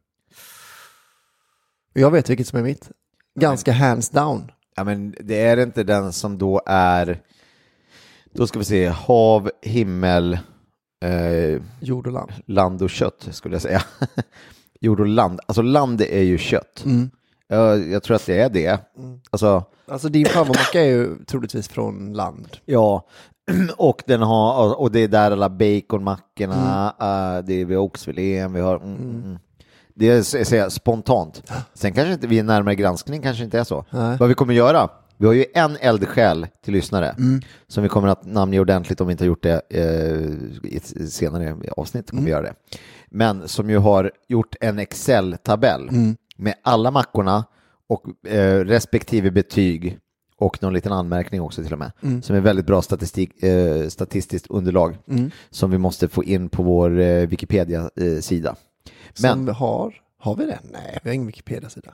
Jag vet vilket som är mitt. Ganska men... hands down. Ja, men det är inte den som då är... Då ska vi se. Hav, himmel... Eh... Jord och land. Land och kött, skulle jag säga. Jord och land. Alltså land är ju kött. Mm. Jag, jag tror att det är det. Mm. Alltså, alltså din favoritmacka är ju troligtvis från land. Ja, och den har och det är där alla baconmackorna, mm. uh, det är vid oxfilén, vi har mm, mm. det är så, så, spontant. Sen kanske inte vid en närmare granskning kanske inte är så. Nej. Vad vi kommer göra, vi har ju en eldsjäl till lyssnare mm. som vi kommer att namnge ordentligt om vi inte har gjort det eh, i ett senare avsnitt kommer mm. vi göra det. Men som ju har gjort en Excel-tabell mm. med alla mackorna och eh, respektive betyg och någon liten anmärkning också till och med. Mm. Som är väldigt bra statistik, eh, statistiskt underlag mm. som vi måste få in på vår eh, Wikipedia-sida. Men, som vi har? Har vi den? Nej, vi har ingen Wikipedia-sida.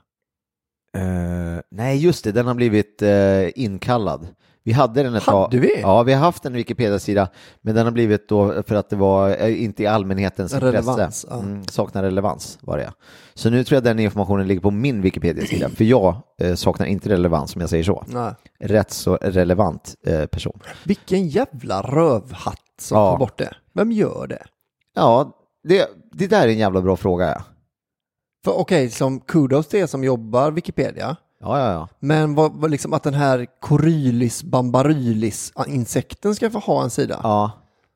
Uh, nej, just det. Den har blivit uh, inkallad. Vi hade den ett Hade vi? Ja, vi har haft en Wikipedia-sida, men den har blivit då för att det var uh, inte i allmänhetens relevans, intresse. Ja. Mm, saknar relevans var det. Så nu tror jag den informationen ligger på min Wikipedia-sida, för jag uh, saknar inte relevans, som jag säger så. Nej. Rätt så relevant uh, person. Vilken jävla rövhatt som ja. tar bort det. Vem gör det? Ja, det, det där är en jävla bra fråga, ja. För okej, okay, som kudos till er som jobbar Wikipedia. Ja, ja, ja. Men vad, vad liksom att den här Corylis bambarylis insekten ska få ha en sida. Ja.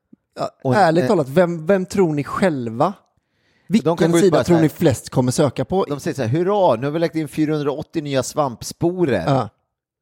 ja och, ärligt äh, talat, vem, vem tror ni själva? Vilken sida tror ni flest kommer söka på? De säger så här, hurra, nu har vi lagt in fyrahundraåttio nya svampsporer. Ja.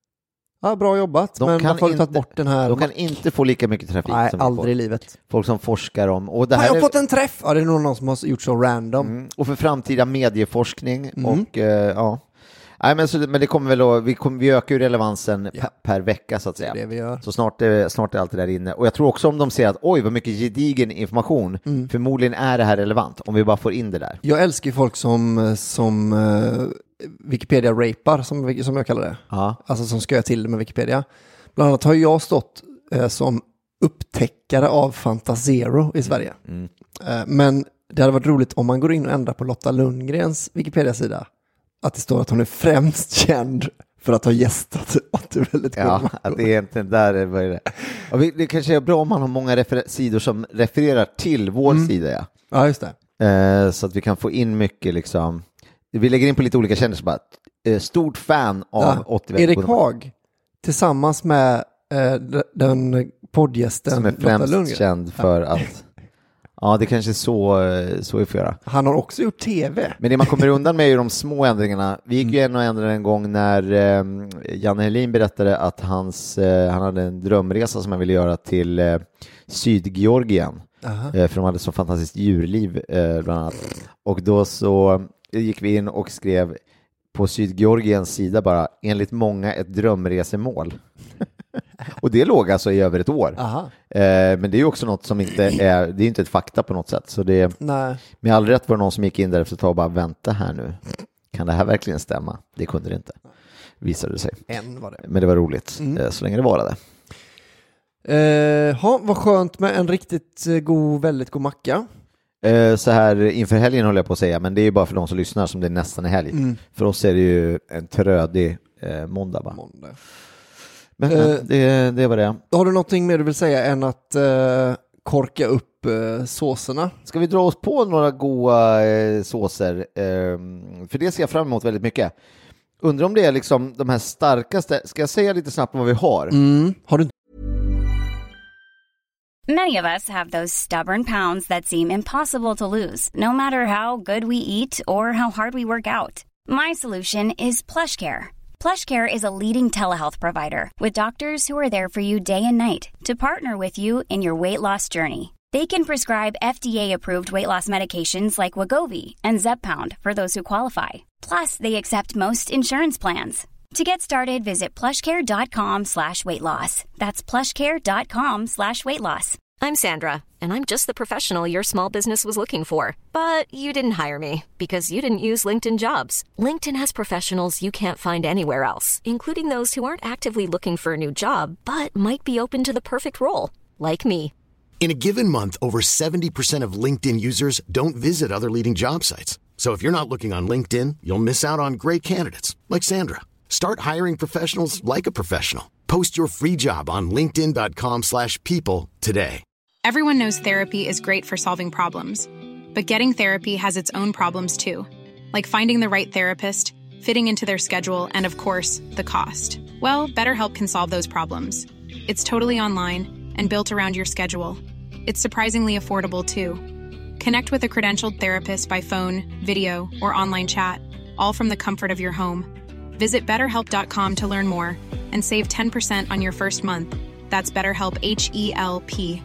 Ja, bra jobbat. De men kan varför har du inte, tagit bort den här? De kan inte få lika mycket trafik. Nej, som aldrig i livet. Folk som forskar om. Och det här har jag är... fått en träff? Ja, det är nog någon som har gjort så random. Mm. Och för framtida medieforskning. Mm. Och eh, ja. Nej, men, så, men det kommer väl att, vi, kommer, vi ökar ju relevansen ja. per, per vecka så att säga. Det är det vi gör. Så snart, snart är allt det där inne. Och jag tror också om de ser att oj vad mycket gedigen information, mm. förmodligen är det här relevant om vi bara får in det där. Jag älskar ju folk som, som uh, Wikipedia-rapar som, som jag kallar det. Ja. Alltså som ska jag till med Wikipedia. Bland annat har jag stått uh, som upptäckare av Fantasero i Sverige. Mm. Uh, men det hade varit roligt om man går in och ändrar på Lotta Lundgrens Wikipedia-sida. Att det står att hon är främst känd för att ha gästat åt väldigt ja, god att det är egentligen där är det. Och vi, det kanske är bra om man har många refer- sidor som refererar till vår mm. sida. Ja, ja just det. Eh, så att vi kan få in mycket liksom. Vi lägger in på lite olika kändisar bara. Eh, stort fan av ja, åttio Erik Haag tillsammans med eh, den poddgästen som är främst känd för ja. att ja, det kanske är så, så vi får göra. Han har också gjort tv. Men det man kommer undan med är ju de små ändringarna. Vi gick ju en och ändrade en gång när eh, Janne Helin berättade att hans, eh, han hade en drömresa som han ville göra till eh, Sydgeorgien. Eh, för de hade så fantastiskt djurliv eh, bland annat. Och då så gick vi in och skrev på Sydgeorgiens sida bara, enligt många ett drömresemål. Och det låg alltså i över ett år. Eh, men det är ju också något som inte är, det är inte ett fakta på något sätt. Så det, nej. Med all rätt var det någon som gick in där efter ett tag och bara, vänta här nu. Kan det här verkligen stämma? Det kunde det inte. Visade det sig. En var det. Men det var roligt, mm. eh, så länge det varade. Eh, ha, vad skönt med en riktigt god, väldigt god macka. Eh, så här inför helgen håller jag på att säga, men det är ju bara för de som lyssnar som det är nästan är helg. Mm. För oss är det ju en trödig eh, måndag bara. Måndag. Men, men det, det var det. Har du någonting mer du vill säga än att uh, korka upp eh, såserna. Ska vi dra oss på några goda eh, såser? Eh, för det ser jag fram emot väldigt mycket. Undrar om det är liksom de här starkaste. Ska jag säga lite snabbt vad vi har? Mm. Har du Many of us have those stubborn pounds that seem impossible to lose, no matter how good we eat or how hard we work out. My solution is PlushCare. PlushCare is a leading telehealth provider with doctors who are there for you day and night to partner with you in your weight loss journey. They can prescribe F D A-approved weight loss medications like Wegovy and Zepbound for those who qualify. Plus, they accept most insurance plans. To get started, visit plushcare.com slash weight loss. That's plushcare.com slash weight loss. I'm Sandra, and I'm just the professional your small business was looking for. But you didn't hire me because you didn't use LinkedIn Jobs. LinkedIn has professionals you can't find anywhere else, including those who aren't actively looking for a new job, but might be open to the perfect role, like me. In a given month, over seventy percent of LinkedIn users don't visit other leading job sites. So if you're not looking on LinkedIn, you'll miss out on great candidates like Sandra. Start hiring professionals like a professional. Post your free job on linkedin dot com slash people today. Everyone knows therapy is great for solving problems, but getting therapy has its own problems too, like finding the right therapist, fitting into their schedule, and of course, the cost. Well, BetterHelp can solve those problems. It's totally online and built around your schedule. It's surprisingly affordable too. Connect with a credentialed therapist by phone, video, or online chat, all from the comfort of your home. Visit better help dot com to learn more and save ten percent on your first month. That's BetterHelp, H E L P.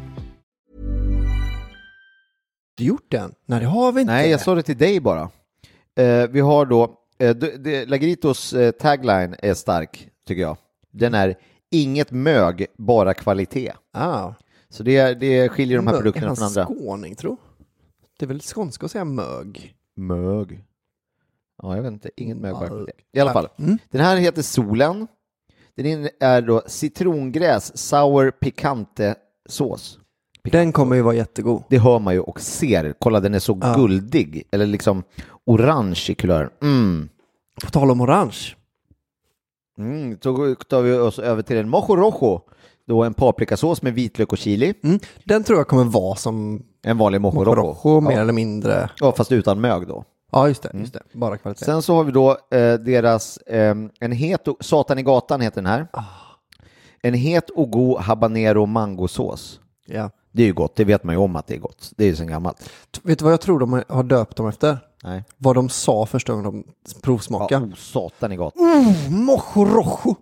gjort den? Nej, det har vi inte. Nej, jag sa det till dig bara. Eh, vi har då, eh, de, de, Lagritos eh, tagline är stark, tycker jag. Den är inget mög, bara kvalitet. Ah. Så det, det skiljer de här mög, produkterna från andra. Skåning, tror. Det är väl skånska att säga mög. Mög. Ja, jag vet inte. Inget mög, bara kvalitet. I Ah. alla fall. Mm. Den här heter Solen. Den är då citrongräs sour picante sås. Den kommer ju vara jättegod. Det hör man ju och ser. Kolla, den är så ja. guldig. Eller liksom orange i kulör. Mm. På tal om orange. Mm, så tar vi oss över till en mojo rojo. Då en paprikasås med vitlök och chili. Mm. Den tror jag kommer vara som en vanlig mojo, mojo rojo. rojo mer ja. eller mindre. Ja, fast utan mög då. Ja, just det. Just det. Bara kvalitet. Sen så har vi då eh, deras eh, en het och, Satan i gatan heter den här. Ah. En het och god habanero mangosås. Ja. Det är ju gott, det vet man ju om att det är gott. Det är ju så gammalt. Vet du vad jag tror de har döpt dem efter? Nej. Vad de sa första gången de provsmakade. Ja, oh, satan i gatan. Mm, mojo rojo.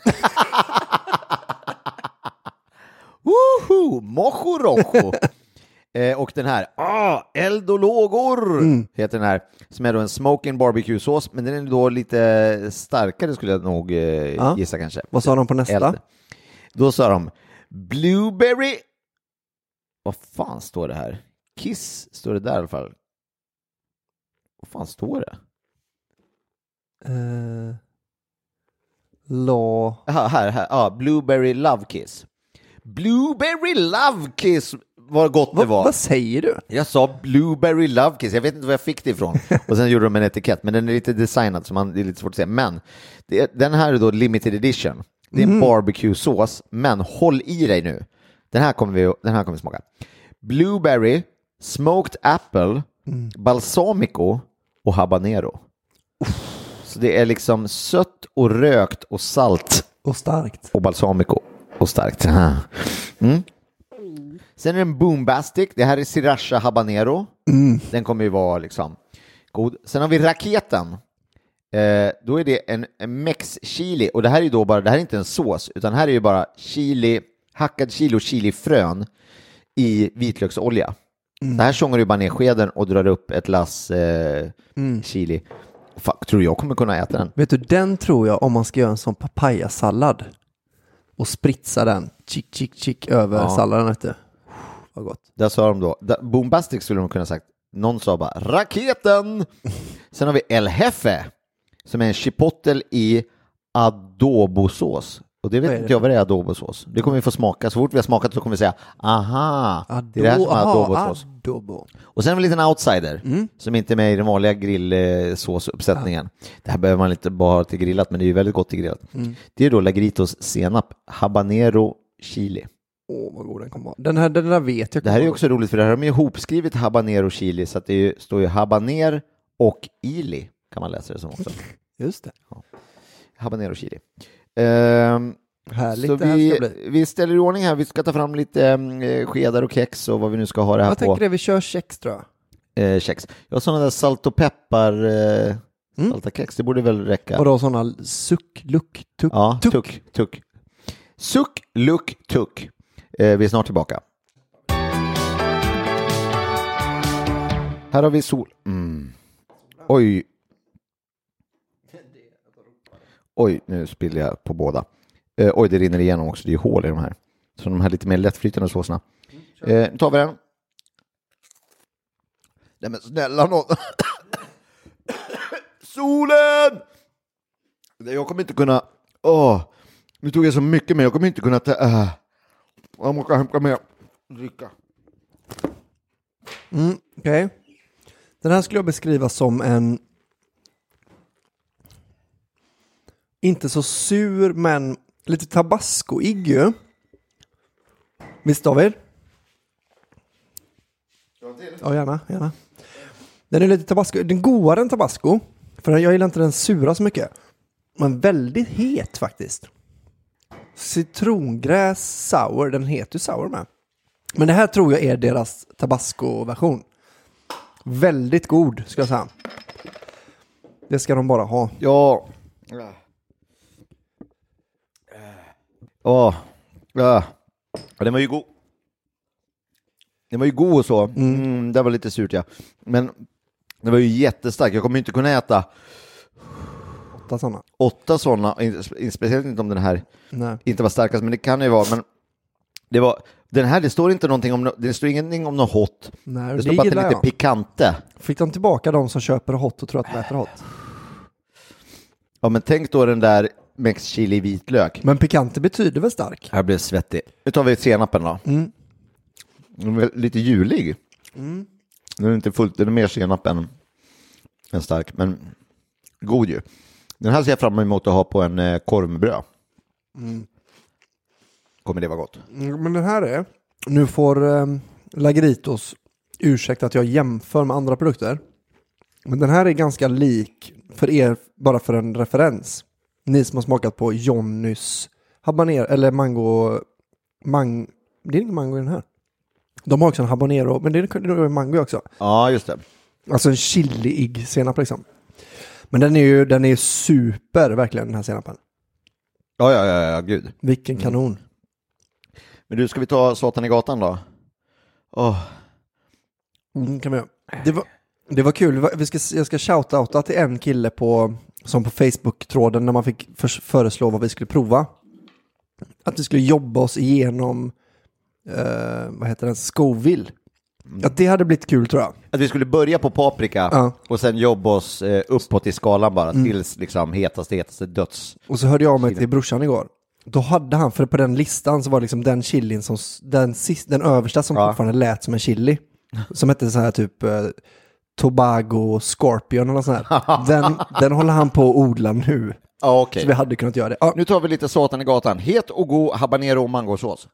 Woho, mojo rojo. eh, och den här, ah, eld och lågor mm. heter den här. Som är då en smoking barbecue-sås. Men den är då lite starkare skulle jag nog eh, ja. gissa kanske. Vad sa de på nästa? Eld. Då sa de blueberry. Vad fan står det här? Kiss står det där i alla fall. Vad fan står det? Uh, la... Aha, här, här. Ah, Blueberry Love Kiss. Blueberry Love Kiss. Vad gott Va, det var. Vad säger du? Jag sa Blueberry Love Kiss. Jag vet inte var jag fick det ifrån. Och sen gjorde de en etikett. Men den är lite designad så man, det är lite svårt att säga. Men det, den här är då limited edition. Det är en mm. barbecue-sås. Men håll i dig nu. Den här kommer vi, den här kommer vi smaka. Blueberry, smoked apple, mm. balsamico och habanero. Uff. Så det är liksom sött och rökt och salt. Och starkt. Och balsamico och starkt. Mm. Sen är det en boombastic. Det här är sriracha habanero. Mm. Den kommer ju vara liksom god. Sen har vi raketen. Eh, då är det en, en mex chili. Och det här är ju då bara, det här är inte en sås. Utan här är ju bara chili, hackad chili och chilifrön i vitlöksolja. Mm. Det här tjongar du bara ner skeden och drar upp ett lass eh, mm. chili. Fuck, tror jag kommer kunna äta den. Vet du, den tror jag om man ska göra en sån papayasallad och spritsa den chick, chick, chick över ja. salladen efter. Vad gott. Där sa de då, boombastic skulle de kunna sagt. Någon sa bara, raketen! Sen har vi El Jefe som är en chipotle i adobosås. Och det vet inte jag vad det är, adobosås. Det kommer vi få smaka. Så fort vi har smakat så kommer vi säga, aha, Ado- det är det här som är adobosås. Adobo. Och sen har vi en liten outsider mm. som inte är med i den vanliga grillsåsuppsättningen. Ja. Det här behöver man inte bara ha till grillat, men det är ju väldigt gott till grillat. Mm. Det är då Lagritos senap habanero chili. Åh, vad god den kommer vara. Den här, den där vet jag. Det här är också roligt för det här har de ihopskrivit habanero chili så att det är, står ju habaner och ili kan man läsa det som också. Just det. Ja. Habanero chili. Ehm, Härligt så det här vi, ska bli. vi ställer i ordning här. Vi ska ta fram lite eh, skedar och kex och vad vi nu ska ha det här Jag på. tänker det, vi kör kex tror jag. Eh, kex. Jag har sådana där salt och peppar eh, Mm. salta kex. Det borde väl räcka. Och då sådana suck, luck, tuck, Ja, tuck. tuck, tuck. Suck, luck, tuck. Eh, vi är snart tillbaka. Här har vi sol. Mm. Oj. Oj, nu spiller jag på båda. Eh, oj, det rinner igenom också. Det är hål i de här. Så de här lite mer lättflytande såserna. Eh, nu tar vi den. Nej men snälla någon. Solen! Jag kommer inte kunna... Åh, nu tog jag så mycket, men jag kommer inte kunna ta... Äh. Jag måste hämta mer dricka. Mm, okej. Okay. Den här skulle jag beskriva som en inte så sur men lite tabascoig ju. Visst David? Ja, gärna, gärna. Den är lite tabasco, den godare än tabasco. För jag gillar inte den sura så mycket. Men väldigt het faktiskt. Citrongräs sour, den heter ju sour med. Men det här tror jag är deras tabasco-version. Väldigt god, ska jag säga. Det ska de bara ha. Ja. Åh. Ja. Ja, den var ju god. Den var ju god och så. Mm. Mm, det var lite surt, ja. Men den var ju jättestark. Jag kommer inte kunna äta åtta sådana. Åtta sådana. Speciellt inte om den här Nej. inte var starkast. Men det kan ju vara. Men det var... Den här, det står inte någonting om, det står ingenting om något hot. Nej, det det står bara att den är lite jag. pikante. Fick de tillbaka de som köper hot och tror att de äter hot? Ja, men tänk då den där mex chili vitlök. Men pikante betyder väl stark? Här blev svettig. Nu tar vi senapen då. Mm. Den är lite julig. Mm. Den är inte fullt, den är mer senap än, än stark. Men god ju. Den här ser jag fram emot att ha på en eh, korv med bröd. Mm. Kommer det vara gott? Mm, men den här är... Nu får eh, Lagritos ursäkta att jag jämför med andra produkter. Men den här är ganska lik för er, bara för en referens. Ni som har smakat på Johnnys habanero, eller mango... Mang, det är ingen mango i den här. De har också en habanero, men det är, det är mango också. Ja, just det. Alltså en chiliig senap liksom. Men den är ju den är super, verkligen, den här senapen. Ja, ja, ja, ja, gud. Vilken kanon. Mm. Men du, ska vi ta Satan i gatan då? Åh. Mm, kan vi göra. Det var, det var kul. Vi ska, jag ska shoutouta till en kille på, som på Facebook-tråden när man fick för, föreslå vad vi skulle prova. Att vi skulle jobba oss igenom uh, vad heter den? Scoville. Att det hade blivit kul, tror jag. Att vi skulle börja på paprika Ja. och sen jobba oss eh, uppåt i skalan bara mm. tills liksom hetaste, hetaste döds. Och så hörde jag av mig till brorsan igår. Då hade han, för på den listan så var det liksom den chilin som, den, sist, den översta som ja. fortfarande lät som en chili. Som hette så här typ eh, Tobago Scorpion eller sånt här. Den, den håller han på att odla nu. Ja, okej. Så vi hade kunnat göra det. Ja. Nu tar vi lite Satan i gatan. Het och god habanero och mangosås.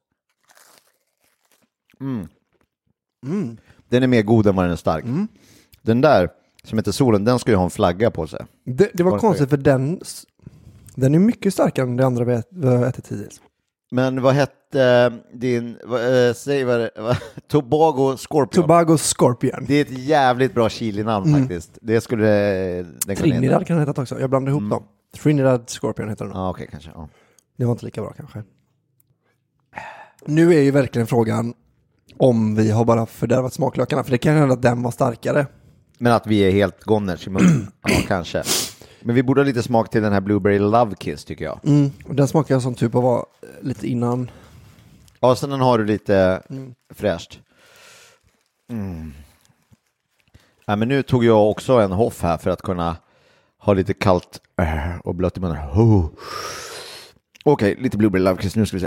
Mm. Mm. Den är mer god än vad den är stark. Mm. Den där som heter solen, den ska ju ha en flagga på sig. Det, det var, var konstigt för den den är mycket starkare än det andra vi, vi har ätit tidigare. Men vad hette din äh, säg vad, vad Tobago Scorpion? Tobago Scorpion. Det är ett jävligt bra chilinamn mm. faktiskt. Det skulle den Trinidad kan den heta också. Jag blandade ihop mm. dem. Trinidad Scorpion heter den. Ja, okej, okay, kanske. Ja. Det var inte lika bra kanske. Nu är ju verkligen frågan om vi har bara fördärvat smaklökarna. För det kan hända att den var starkare. Men att vi är helt goners i munnen. Ja, kanske. Men vi borde ha lite smak till den här Blueberry Love Kiss, tycker jag. Mm. Och den smakar som typ att vara lite innan. Ja, sen den har du lite mm. fräscht. Mm. Ja, men nu tog jag också en hoff här för att kunna ha lite kallt äh, och blött i munnen. Oh. Okej, okay, lite Blueberry Love Kiss. Nu ska vi se.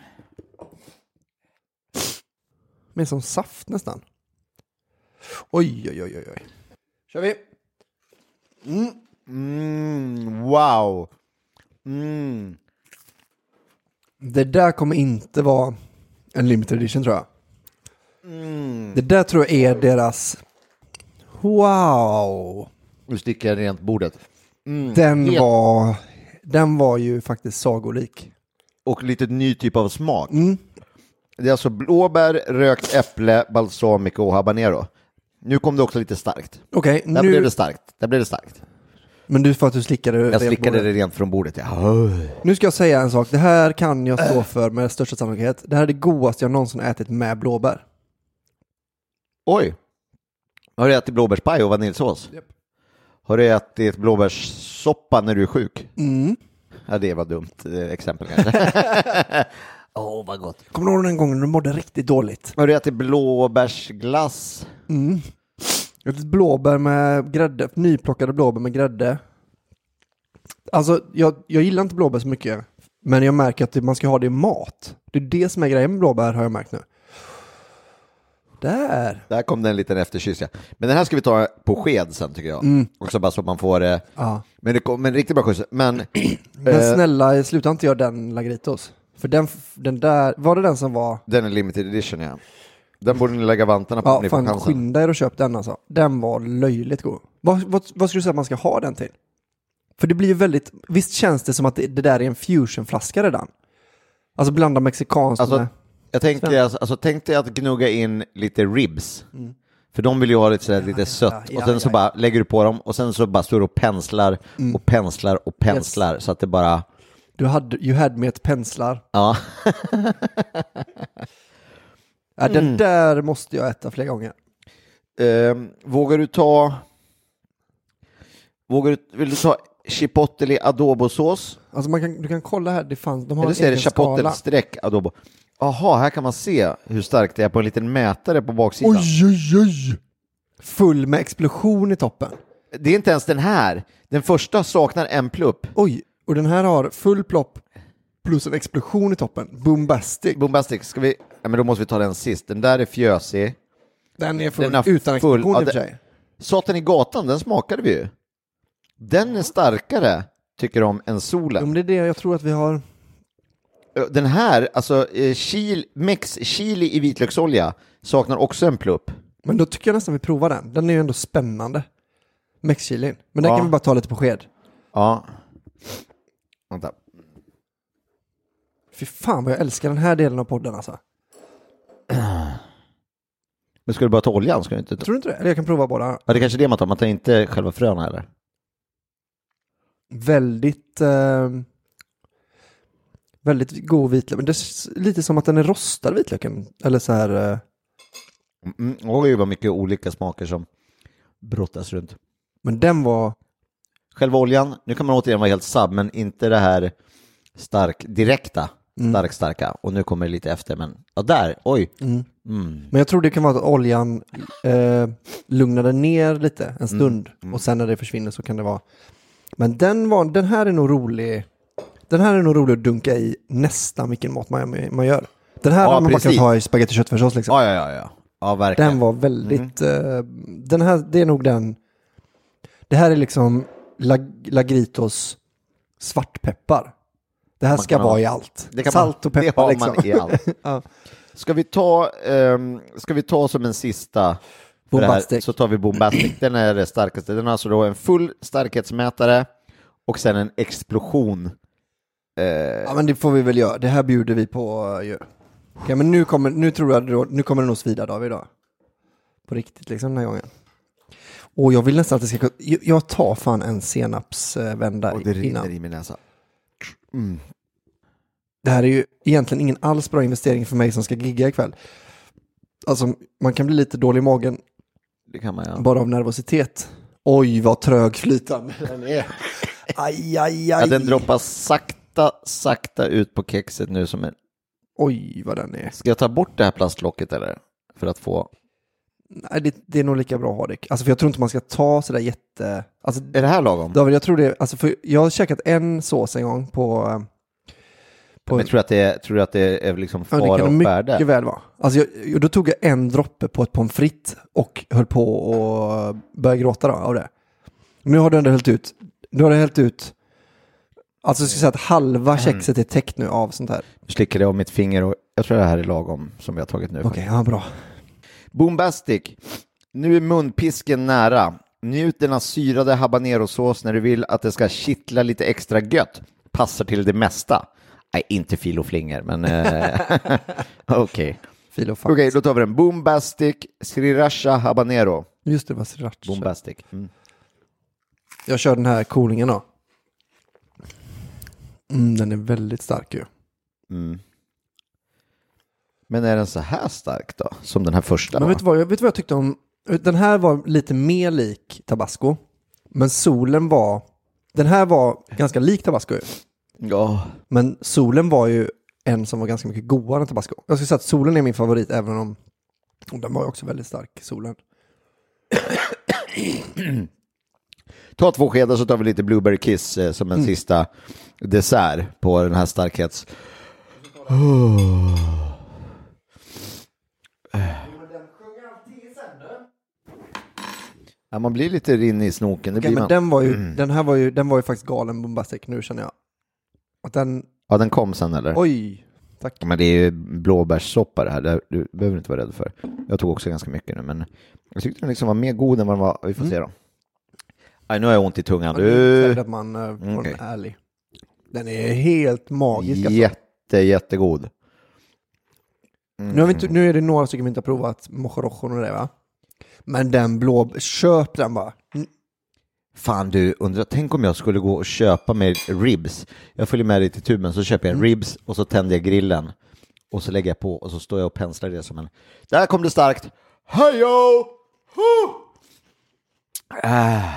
Mer som saft nästan. Oj, oj, oj, oj. Kör vi. Mm. Mm, wow. Mm. Det där kommer inte vara En limited edition tror jag. Mm. Det där tror jag är deras... Wow! Nu sticker jag rent bordet. Mm. Den Helt... var... Den var ju faktiskt sagolik. Och lite ny typ av smak. Mm. Det är alltså blåbär, rökt äpple, balsamico och habanero. Nu kom det också lite starkt. Okej, Där nu... blev det starkt. Där blev det starkt. Men du för att du slickade... Jag slickade det rent från bordet. Ja. Nu ska jag säga en sak. Det här kan jag stå för med största sannolikhet. Det här är det godaste jag någonsin ätit med blåbär. Oj. Har du ätit blåbärspaj och vaniljsås? Yep. Har du ätit blåbärssoppa när du är sjuk? Mm. Ja, det var dumt eh, exempel kanske. Åh, oh, vad gott. Kommer du ihåg den gången du mådde riktigt dåligt? Har du ätit blåbärsglass? Mm. Jag har ätit blåbär med grädde. Nyplockade blåbär med grädde. Alltså, jag, jag gillar inte blåbär så mycket. Men jag märker att man ska ha det i mat. Det är det som är grejen med blåbär, har jag märkt nu. Där. Där kom det en liten efterkyss. Ja. Men den här ska vi ta på sked sen tycker jag. Mm. Också bara så att man får det. Ja. Men det kom en riktigt bra skjuts. Men, Men eh, snälla, sluta inte göra den Lagritos. För den, den där, var det den som var... den är limited edition, ja. Den borde ni lägga vantarna på. Ja, om ni får fan, chansen. skynda er och köp den alltså. Den var löjligt god. Vad, vad, vad skulle du säga att man ska ha den till? För det blir ju väldigt... Visst känns det som att det, det där är en fusionflaska redan? Alltså blanda mexikanskt Alltså, med... jag tänkte, alltså, alltså, tänk dig att gnugga in lite ribs. Mm. För de vill ju ha lite, sådär, lite ja, sött. ja, och sen ja, så ja. bara lägger du på dem. Och sen så bara står du och penslar Mm. och penslar och penslar. Yes. Så att det bara... Du hade ju had med ett penslar. Ja. Ja, den Mm. där måste jag äta flera gånger. Eh, vågar du ta... Vågar du... Vill du ta chipotle adobosås? Alltså man kan, du kan kolla här, det fanns... De har Eller en så är det egen chipotle skala. streck adobo. Jaha, här kan man se hur starkt det är på en liten mätare på baksidan. Oj, oj, oj! Full med explosion i toppen. Det är inte ens den här. Den första saknar en plupp. Oj, och den här har full plopp plus en explosion i toppen. Bombastic. Bombastic, ska vi... Ja, men då måste vi ta den sist. Den där är fjösig. Den är full, Den är utan full. explosion Ja, i och för det- sig. Satan i gatan, den smakade vi ju. Den är starkare, tycker de, än Jo, solen. men det är det jag tror att vi har... Den här, alltså eh, chili, mex chili i vitlöksolja saknar också en plupp. Men då tycker jag nästan vi provar den. Den är ju ändå spännande. Mexchilin. Men den Ja. kan vi bara ta lite på sked. Ja. Vänta. Fy fan vad jag älskar den här delen av podden alltså. Men ska du bara ta oljan? Ska du inte ta... Tror du inte det? Eller jag kan prova båda. Ja, det är kanske det man tar. Man tar inte själva fröna heller. Väldigt... Eh, väldigt god vitlök. Men det är lite som att den är rostad vitlöken. Eller så här... Eh, Mm, oj, vad mycket olika smaker som brottas runt. men den var... Själva oljan, nu kan man återigen vara helt sabb, men inte det här stark, direkta, Mm. stark, starka. Och nu kommer det lite efter, men ja, där, oj. Mm. Mm. Men jag tror det kan vara att oljan eh, lugnade ner lite en stund. Mm. Och sen när det försvinner så kan det vara... Men den, var, den här är nog rolig. Den här är nog rolig att dunka i nästan vilken mat man, man gör. Den här Ja, har man bara precis. kan ha i spagetti och köttfärssås liksom. Ja, ja, ja, ja. Ja, verkligen. Den var väldigt... Mm. Eh, den här, det är nog den... Det här är liksom lag, Lagritos svartpeppar. Det här Man ska kan vara ha- i allt. Det kan Salt man, och peppar det har liksom. man i allt. Ja. Ska vi ta, ehm, ska vi ta som en sista för det här, Bombastic. så tar vi Bombastic. Den är det starkaste. Den har alltså då en full starkhetsmätare och sen en explosion. Eh, Ja, men det får vi väl göra. Det här bjuder vi på uh, ju. Okej, men nu kommer, nu tror jag då, nu kommer det nog svida David idag. På riktigt liksom den här gången. Och jag vill nästan att det ska... Jag, jag tar fan en senapsvända och det rinner innan. i min näsa. Mm. Det här är ju egentligen ingen alls bra investering för mig som ska gigga ikväll. Alltså, man kan bli lite dålig i magen Det kan man, ja. bara av nervositet. Oj, vad trögflytande den är. Aj, aj, aj. Ja, den droppar sakta, sakta ut på kexet nu som en... Oj, vad den är. Ska jag ta bort det här plastlocket eller? För att få... Nej, det, det är nog lika bra att ha det. Alltså, för jag tror inte man ska ta sådär jätte... Alltså, Är det här lagom? David, jag tror det... Alltså, för jag har käkat en sås en gång på... eh, på Men tror du att det är, tror du att det är liksom ja, det fara kan och det färde? mycket väl vara. Alltså, jag, då tog jag en droppe på ett pommes frites och höll på och började gråta då, av det. Nu har du ändå hällt ut... Nu har du hällt ut... Alltså jag ska säga att halva kexet är täckt nu av sånt här. Jag slickade av mitt finger och Jag tror det här är lagom som vi har tagit nu. Okej, okay, ja bra. Boombastic. Nu är munpisken nära. Njut den syrade habanerosås när du vill att det ska kittla lite extra gött. Passar till det mesta. Nej, inte fil och flinger, men eh, okej. Fil och Okej, okay, då tar vi den. Boombastic Sriracha Habanero. Just det, var Sriracha. Boombastic. Mm. Jag kör den här coolingen då. Mm, den är väldigt stark ju. Mm. Men är den så här stark då? Som den här första? Men vet du vad, vet du vad jag tyckte om? Den här var lite mer lik Tabasco. Men solen var... Den här var ganska lik Tabasco ju. Ja. Men solen var ju en som var ganska mycket godare än Tabasco. Jag skulle säga att solen är min favorit, även om... Och den var ju också väldigt stark, solen. Ta två skedar så tar vi lite Blueberry Kiss eh, som en mm. sista dessert på den här starkhets. Oh. Ja, man blir lite rinnig i snoken. Det okay, blir men man. Den, var ju, mm. den här var ju, den var ju faktiskt galen Boombastic nu känner jag. Att den... Ja, den kom sen eller? Oj, tack. Men det är ju blåbärssoppa det här. Det, du behöver inte vara rädd för. Jag tog också ganska mycket nu, men jag tyckte den liksom var mer god än vad den var. Vi får mm. se då. Nej, nu har jag ont i tungan. Du... Att man uh, får okay. en ärlig. Den är helt magisk. Jätte, alltså. jättegod. Mm. Nu, har vi inte, nu är det några stycken vi inte har provat mochorochon och det va? Men den blå, köp den bara. Mm. Fan du, undrar, tänk om jag skulle gå och köpa med ribs. Jag följer med dig till tuben så köper jag en mm. ribs och så tänder jag grillen. Och så lägger jag på och så står jag och penslar det som en... Där kom det starkt. Hejo! Äh.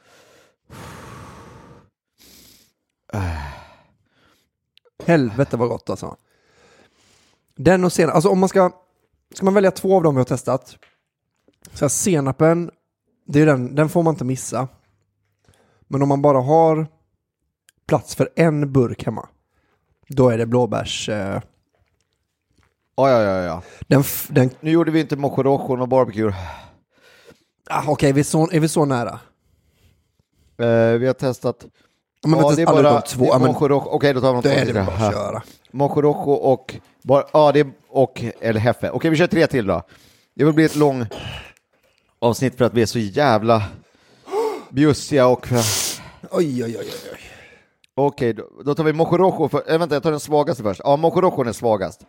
Äh. Helvete vad gott alltså. Den och senap, alltså om man ska ska man välja två av dem vi har testat. Så här, senapen, det är den, den får man inte missa. Men om man bara har plats för en burk hemma, då är det blåbärs. Eh... Ja, ja, ja, ja. Den, den... Nu gjorde vi inte mochorochon och barbecue. Ah, Okej, okay, är, vi så, är vi så nära? Eh, vi har testat... Men ja, det är bara två. Det är mochorocho. Okej, okay, då tar vi något. Då är det bara att köra. Mochorocho och... Bar, ja, det är, och El Jefe. Okej, okay, vi kör tre till då. Det vill bli ett lång avsnitt för att vi är så jävla bjussiga och... Oj, oj, oj, oj. Okej, okay, då, då tar vi mochorocho. För, äh, vänta, jag tar den svagaste först. Ja, mochorochon är svagast.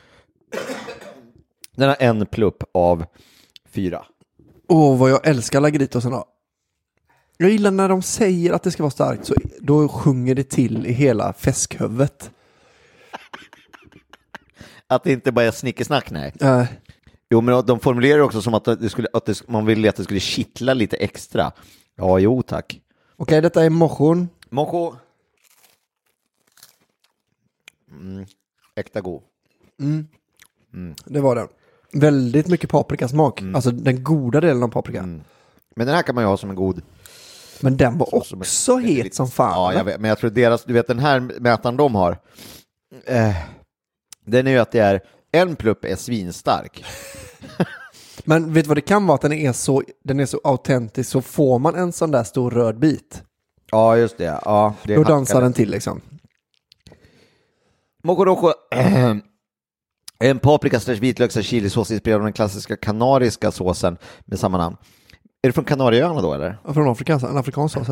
Den har en plupp av fyra. Åh, oh, vad jag älskar lagritosen då. Jag gillar när de säger att det ska vara starkt, så då sjunger det till i hela fäskhuvudet. Att det inte bara är snickesnack, nej. Uh. Jo, men de formulerar också som att, det skulle, att det, man ville att det skulle kittla lite extra. Ja, jo, tack. Okej, okay, detta är mochon. Mocho. Mm, äkta god. Mm. Mm. Det var den. Väldigt mycket paprikasmak. Mm. Alltså den goda delen av paprika. Mm. Men den här kan man ju ha som en god... Men den var också som het lite... som fan. Ja, jag vet, men jag tror deras... Du vet, den här mätaren de har... Eh, den är ju att det är... En plupp är svinstark. Men vet du vad det kan vara? Att den är så, den är så autentisk, så får man en sån där stor röd bit. Ja, just det. Ja, det då dansar den till liksom. Mochorocho... Äh, en paprika slash vitlöks och chilisås inspirerad av den klassiska kanariska såsen med samma namn. Är det från Kanarieöarna då, eller? Ja, från Afrika, en afrikansk sås.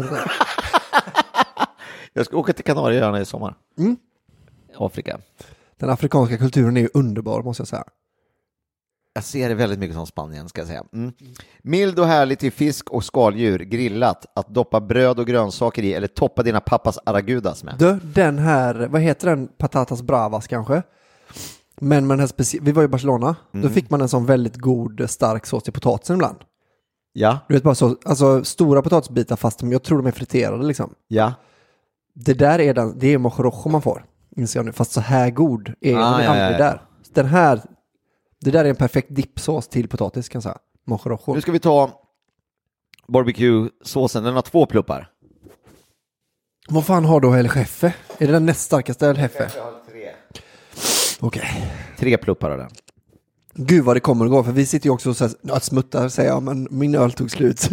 Jag ska åka till Kanarieöarna i sommar. Mm. Afrika. Den afrikanska kulturen är ju underbar, måste jag säga. Jag ser det väldigt mycket som Spanien, ska jag säga. Mm. Mild och härlig till fisk och skaldjur, grillat, att doppa bröd och grönsaker i eller toppa dina pappas aragudas med. Du, den här, vad heter den? Patatas bravas kanske? Men med den här speci- vi var i Barcelona, mm. då fick man en sån väldigt god, stark sås till potatisen ibland. Ja. Du vet bara så, alltså stora potatisbitar fast jag tror de är friterade liksom. Ja. Det där är den, det är mochorocho man får, inser jag nu. Fast så här god är ah, den ja, aldrig ja, ja. där. Den här, det där är en perfekt dippsås till potatis kan jag säga. Mochorocho. Nu ska vi ta barbecue-såsen, den har två pluppar. Vad fan har då El Jefe? Är det den näst starkaste El Jefe? Jag har tre. Okej. Okay. Tre pluppar av den. Gud vad det kommer att gå, för vi sitter ju också och så här, att smutta säger jag, men min öl tog slut.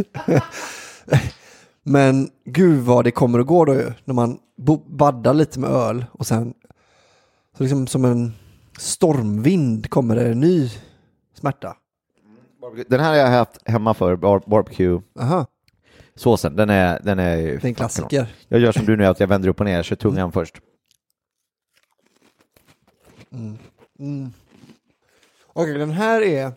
Men gud vad det kommer att gå då ju, när man baddar lite med öl och sen så liksom som en stormvind kommer det en ny smärta. Den här har jag haft hemma för bar- barbecue. Aha. Såsen, den är den är Det är en klassiker. Jag gör som du nu, att jag vänder upp och ner, jag kör tungan mm. först. Mm. Mm. Okej, okay, den här är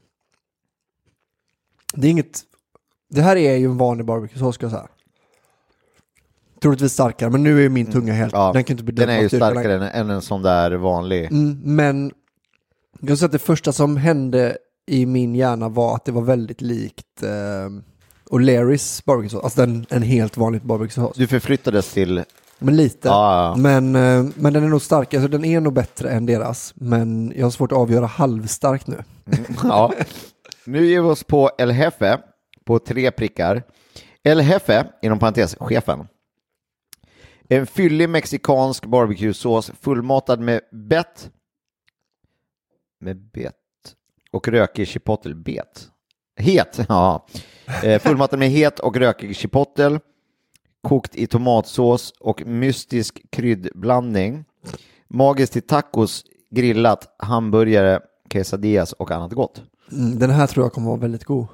det är inget det här är ju en vanlig barbecue, så ska jag säga. Troligtvis starkare, men nu är min tunga helt ja, den kan inte bli den är ju starkare än, än en sån där vanlig. Mm, men jag säger att det första som hände i min hjärna var att det var väldigt likt eh, O'Learys barbecue-sås. Alltså den, en helt vanlig barbecue-sås. Du förflyttades till... Men lite. Ah. Men, eh, men den är nog starkare. Alltså den är nog bättre än deras. Men jag har svårt att avgöra halvstark nu. Mm, ja. Nu ger vi oss på El Jefe på tre prickar. El Jefe, inom parentes, chefen. En fyllig mexikansk barbecue-sås fullmatad med bett. Med bett. Och rökig chipotle. Bet. Het, ja. Eh, fullmatad med het och rökig chipotle. Kokt i tomatsås och mystisk kryddblandning. Magiskt till tacos, grillat, hamburgare, quesadillas och annat gott. Mm, den här tror jag kommer vara väldigt god.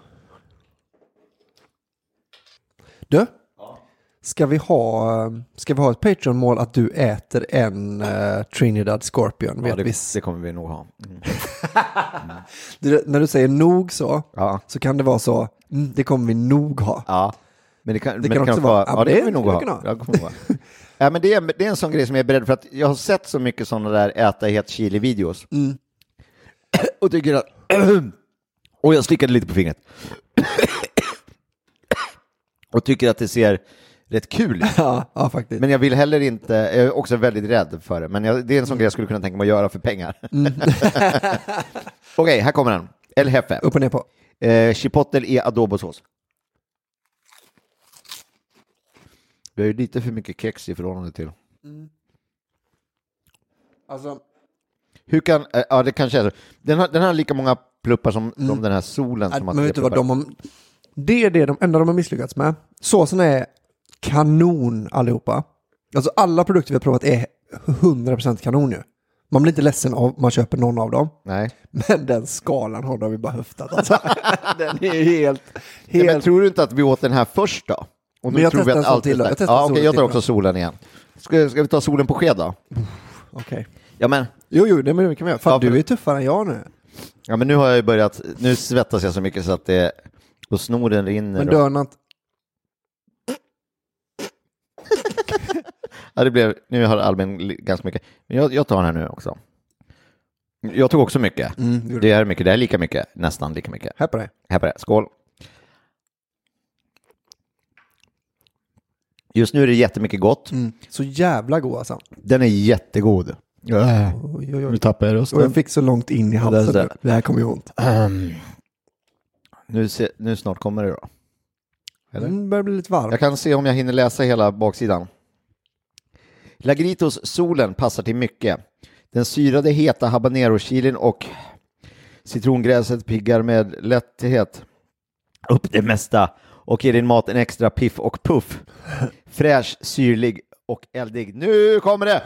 Du? Ska vi ha ska vi ha ett Patreon-mål att du äter en uh, Trinidad Scorpion? Ja, vet det, det kommer vi nog ha. Mm. Mm. du, när du säger nog så, ja. Så kan det vara så, mm, det kommer vi nog ha. Ja, men det kan, det men kan det också kan vara, ja, det kommer vi nog ha. ha. Ja, ja, men det är, det är en sån grej som jag är beredd för, att jag har sett så mycket sådana där äta het chili-videos. Mm. Och tycker att och jag slickade lite på fingret. Och tycker att det ser rätt kul. Ja, ja, faktiskt. Men jag vill heller inte, jag är också väldigt rädd för det. Men jag, det är en sån mm. grej jag skulle kunna tänka mig att göra för pengar. Mm. Okej, okay, här kommer den. El Jefe. Upp och ner på. Eh, chipotle i adobosås. Vi har ju lite för mycket kex i förhållande till. Mm. Alltså. Hur kan, eh, ja det kanske är så. Den har, den har lika många pluppar som, mm. som den här solen. Som men vet du vad de har, det är det de enda de har misslyckats med. Såsen är kanon allihopa. Alltså alla produkter vi har provat är hundra procent kanon ju. Man blir inte ledsen av man köper någon av dem. Nej. Men den skalan har de vi bara höftat. Alltså. Den är helt... helt... Ja, men tror du inte att vi åt den här först då? Och men jag testar en sån till då. Jag testar ja, okej, okay, jag tar också solen igen. Ska, ska vi ta solen på sked då? Okej. Okay. Ja, men... Jo, jo, det kan vi göra. Fan, ja, för... du är tuffare än jag nu. Ja, men nu har jag ju börjat... Nu svettas jag så mycket så att det... Och snoren rinner. Men dör något... Ja, det blev... Nu har Albin ganska mycket. Men jag, jag tar den här nu också. Jag tog också mycket. Mm, det är mycket. Det är lika mycket. Nästan lika mycket. Här på det. Här på det. Skål. Just nu är det jättemycket gott. Mm. Så jävla god alltså. Den är jättegod. Oj, oj, oj. Nu tappar jag rösten. Och jag fick så långt in i halsen. Det, det här kommer ju ont. Um, nu, se, nu snart kommer det då. Eller? Mm, det börjar bli lite varmt. Jag kan se om jag hinner läsa hela baksidan. Lagritos solen passar till mycket. Den syrade heta habanero-chilin och citrongräset piggar med lätthet upp det mesta och ger din mat en extra piff och puff. Fräsch, syrlig och eldig. Nu kommer det!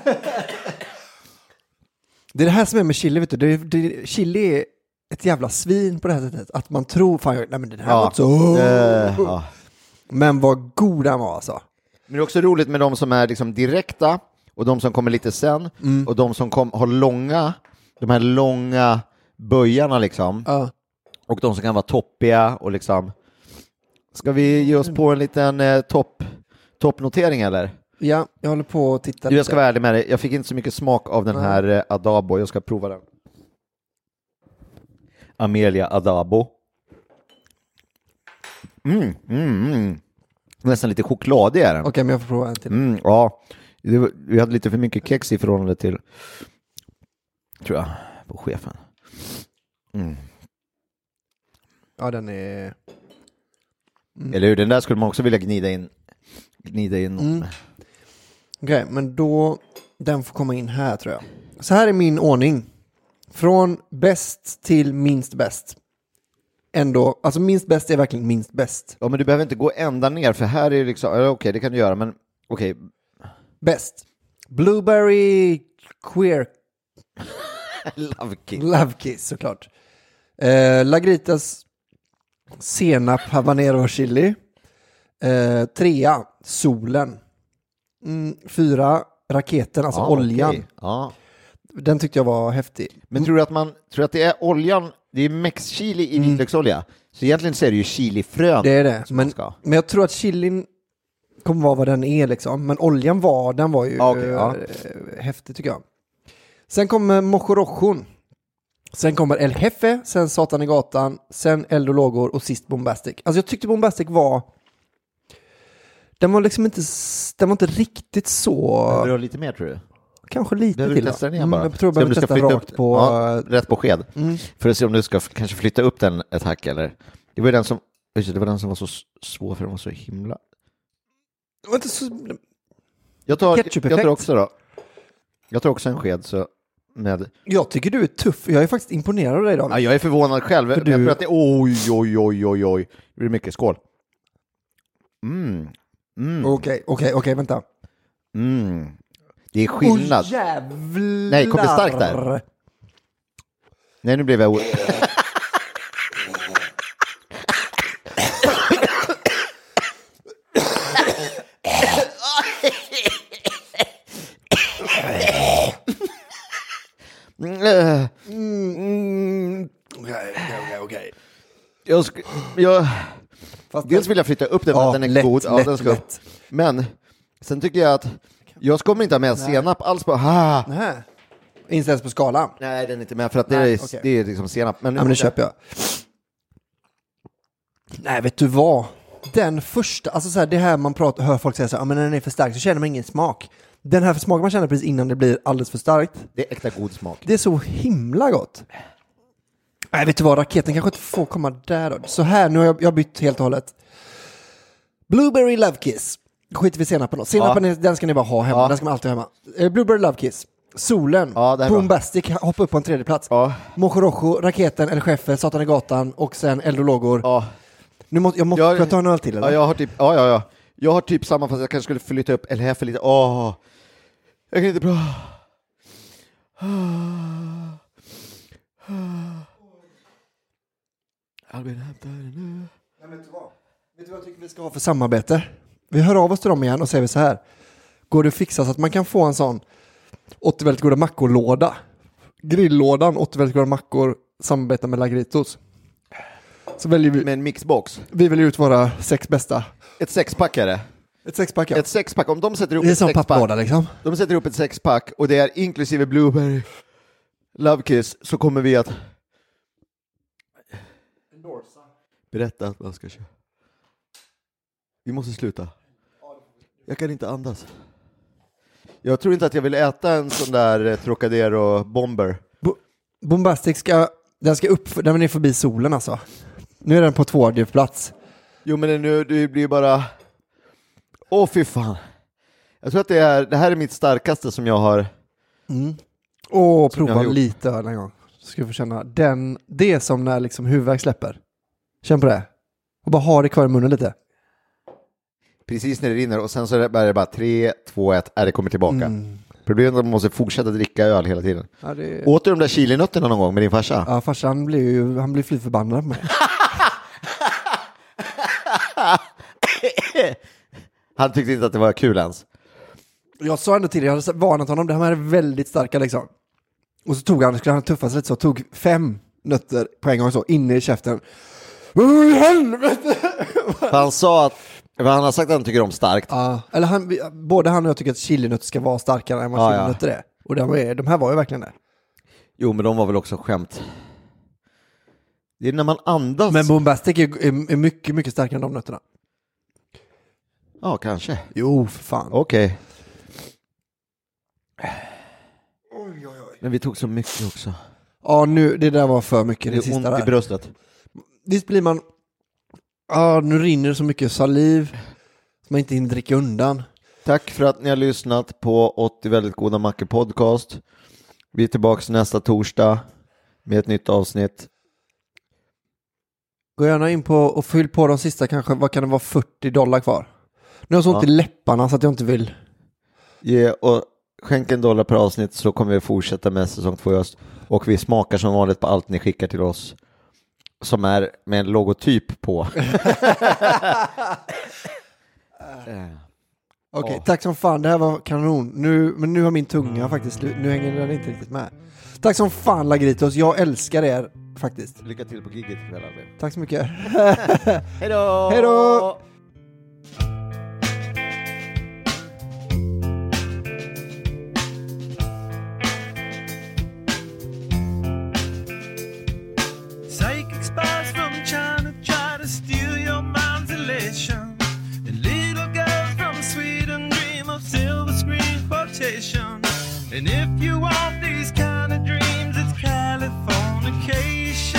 Det är det här som är med chili, vet du. Det, det, chili är ett jävla svin på det här sättet. Att man tror, fan, nej men det här ja. var så... Uh, ja. Men vad god den var alltså. Men det är också roligt med de som är liksom direkta och de som kommer lite sen mm. och de som kom, har långa, de här långa böjarna liksom. Uh. Och de som kan vara toppiga och liksom... Ska vi ge oss på en liten eh, topp, toppnotering eller? Ja, jag håller på att titta. Du, jag ska vara ärlig med dig. Jag fick inte så mycket smak av den här eh, Adabo. Jag ska prova den. Amelia Adabo. Mm, mm, mm. Nästan lite chokladig är den. Okej, okay, men jag får prova en till. Mm, ja, det var, vi hade lite för mycket kex i förhållande till, tror jag, på chefen. Mm. Ja, den är... Mm. Eller hur, den där skulle man också vilja gnida in. Gnida in. Mm. Okej, okay, men då... Den får komma in här, tror jag. Så här är min ordning. Från bäst till minst bäst. Ändå, alltså minst bäst är verkligen minst bäst. Ja, men du behöver inte gå ända ner, för här är det liksom... Okej, okay, det kan du göra, men okej. Okay. Bäst. Blueberry queer Love Kiss. Love Kiss, såklart. Eh, Lagritas senap, habanero och chili. Eh, trea, solen. Mm, fyra, raketen, alltså Ja, oljan. okej. Ja. Den tyckte jag var häftig. Men tror du att man tror att det är oljan, det är mexchili i Mm. vitlöksolja? Så egentligen så är det ju chilifrön. Det är det. som man Men, ska. men jag tror att chilin kommer vara vad den är liksom. Men oljan var, den var ju Ja, okej, ja. eh, häftig tycker jag. Sen kommer mochorojon. Sen kommer El Jefe, sen Satan i gatan, sen Eld och lågor och sist Bombastic. Alltså jag tyckte Bombastic var... Den var liksom inte, s- den var inte riktigt så... Behöver du ha lite mer tror du? Kanske lite Behöver till. du då. testa den igen Mm, bara? jag tror jag Se om behöver du ska testa flytta rakt upp- på... ja, rätt på sked. Mm. För att se om du ska f- kanske flytta upp den ett hack eller... Det var ju den som, just det, det var den som var så s- svår för den var så himla... Det var inte så... Jag tar, Ketchup-effekt. jag tar också då. Jag tar också en sked så med... Jag tycker du är tuff. Jag är faktiskt imponerad av dig David. Ja, jag är förvånad själv. För Jag du- tror att det oj, oj, oj, oj, oj. Det blir mycket skål. Mm. Mm. Okej, okej, okej, vänta. Mm. Det är skillnad. Åh, jävlar. Nej, kom det starkt där? Nej, nu blev jag... o- Mm. Mm. Okej, okej, okej. Jag, sk- jag, Fast dels vill jag flytta upp den för Ja, att den är lätt, god. Ja, lätt, den ska upp. lätt. Men sen tycker jag att jag kommer inte ha med senap alls på... Ha! Nej. Inställs på skalan. Nej, den är inte med för att det Nej, är, okej. det är liksom senap. Men, Ja, men det köper jag. Nej, vet du vad? Den första, alltså så här, det här man pratar, hör folk säga så här, ja, men när den är för stark så känner man ingen smak. Den här smaken man känner precis innan det blir alldeles för starkt. Det är äkta god smak. Det är så himla gott. Nej, vet du vad? Raketen kanske inte får komma där då. Så här, nu har jag, jag bytt helt och hållet. Blueberry Love Kiss. Skiter vi senapen då. Senapen, Ja. är- den ska ni bara ha hemma. Ja. Den ska man alltid ha hemma. Eh, Blueberry Love Kiss. Solen. Ja, det är bra. Bombastic. Hoppa upp på en tredje plats. Ja. Mochorojo, Raketen, El Jefe, Satan i gatan och sen Eld och lågor. Ja. Nu måste, jag måste Jag- får jag ta en öl till eller? Ja, jag har typ, ja, ja, ja. Jag har typ samma fast jag kanske skulle flytta upp El Jefe lite. Åh, jag kan inte bra. Albin hämtar nu. Ja, vet du vad? Vet du vad jag tycker vi ska ha för samarbete? Vi hör av oss till dem igen och säger så här. Går det att fixa så att man kan få en sån åttio väldigt goda mackor-låda? Grilllådan, åttio väldigt goda mackor, samarbeta med Lagritos. Så väljer vi, Med en mixbox. vi väljer ut våra sex bästa. Ett sexpack är det. Ett sexpack, ja. Ett sexpack, om de sätter ihop Det är ett som sexpack. papplåda liksom. De sätter ihop ett sexpack och det är inklusive Blueberry Love Kiss, så kommer vi att berätta att man ska köra. Vi måste sluta. Jag kan inte andas. Jag tror inte att jag vill äta en sån där eh, Trocadero Bomber. Bo- Bombastic ska, den ska upp, den är förbi solen alltså. Nu är den på tvåde plats. Jo, men det, nu, det blir bara... Åh, fy fan. Jag tror att det, är, det här är mitt starkaste som jag har... Och Som jag prova har gjort. lite öl en gång. Ska vi få känna den, det är som när liksom huvudvärk släpper. Känn på det. Och bara ha det kvar i munnen lite. Precis när det rinner och sen så är det bara, det bara tre, två, ett, är det kommer tillbaka. Mm. Problemet är att man måste fortsätta dricka öl hela tiden. Ja, det... Åt du de där chilinötterna någon gång med din farsa? ja, farsan blir ju, han blir fly förbannad på mig. Han tyckte inte att det var kul ens. Jag sa ändå till dig, jag hade varnat honom, det här är väldigt starka liksom. Och så tog han, skulle han tuffa sig lite så, tog fem nötter på en gång så, inne i käften. Åh, helvete! Han sa att, för han har sagt att han tycker om starkt. Ja, eller han, vi- både han och jag tycker att chilinötter ska vara starkare än vad Ja, ja. chilinötter är. Och de, är, de här var ju verkligen det. Jo, men de var väl också skämt. Det är när man andas. Men Bombastic är, är, är mycket, mycket starkare än de nötterna. Ja, kanske. Jo, för fan. Okej. Men vi tog så mycket också. Ja, nu, det där var för mycket, det, Det är sista ont i där. bröstet. Visst blir man... Ja, nu rinner det så mycket saliv som man inte hinner dricka undan. Tack för att ni har lyssnat på åttio väldigt goda mackor podcast. Vi är tillbaka nästa torsdag med ett nytt avsnitt. Gå gärna in på och fyll på de sista kanske, vad kan det vara, fyrtio dollar kvar. Nu har jag så ont Ja. i läpparna så att jag inte vill... Ge, och skänk en dollar per avsnitt så kommer vi fortsätta med säsong två i höst. Och vi smakar som vanligt på allt ni skickar till oss. Som är med en logotyp på. Okej, okay, tack som fan. Det här var kanon. Nu, men nu har min tunga faktiskt, nu hänger den inte riktigt med. Tack som fan, Lagritos. Jag älskar er faktiskt. Lycka till på giget ikväll, Albin. Tack så mycket. Hej då! Hej då! Psychic spies from China try to steal your mind's elation. And little girls from Sweden dream of silver screen quotation. And if you want these kind of dreams, it's Californication.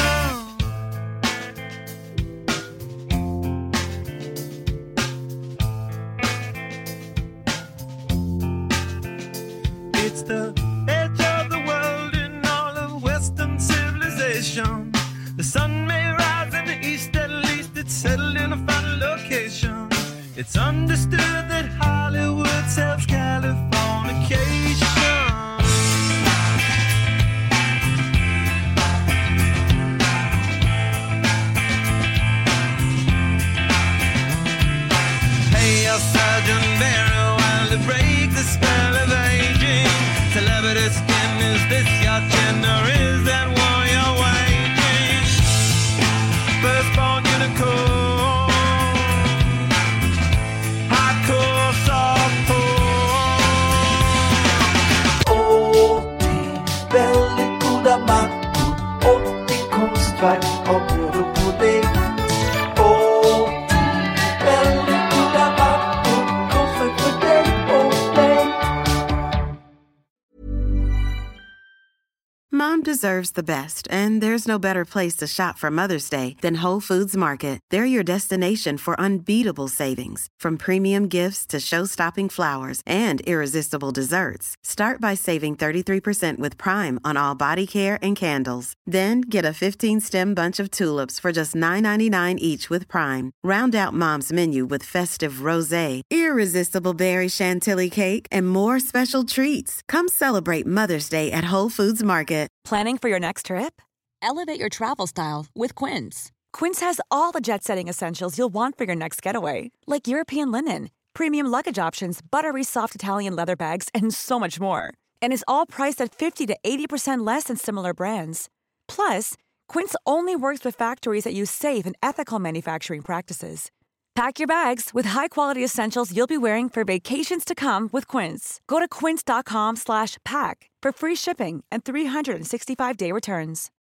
It's the edge of the world in all of Western civilization. The sun may rise in the east, at least it's settled in a final location. It's understood that Hollywood sells Californication. Hey, your Sergeant Barry, while to break the spell of aging. Celebrity skin, is this your chin or is that war you're waging? Firstborn unicorn, hardcore softcore. åttio väldigt goda mackor, åttio konstverk av bröd och pudding. åttio väldigt goda mackor, konstverk för dig och dig. Mom deserves the best, and there's no better place to shop for Mother's Day than Whole Foods Market. They're your destination for unbeatable savings, from premium gifts to show-stopping flowers and irresistible desserts. Start by saving thirty-three percent with Prime on all body care and candles. Then get a fifteen-stem bunch of tulips for just nine ninety-nine each with Prime. Round out Mom's menu with festive rosé, irresistible berry chantilly cake, and more special treats. Come celebrate Mother's Day at Whole Foods Market. Planning for your next trip? Elevate your travel style with Quince. Quince has all the jet-setting essentials you'll want for your next getaway, like European linen, premium luggage options, buttery soft Italian leather bags, and so much more. And is all priced at fifty to eighty percent less than similar brands. Plus, Quince only works with factories that use safe and ethical manufacturing practices. Pack your bags with high-quality essentials you'll be wearing for vacations to come with Quince. Go to quince.com slash pack for free shipping and three sixty-five day returns.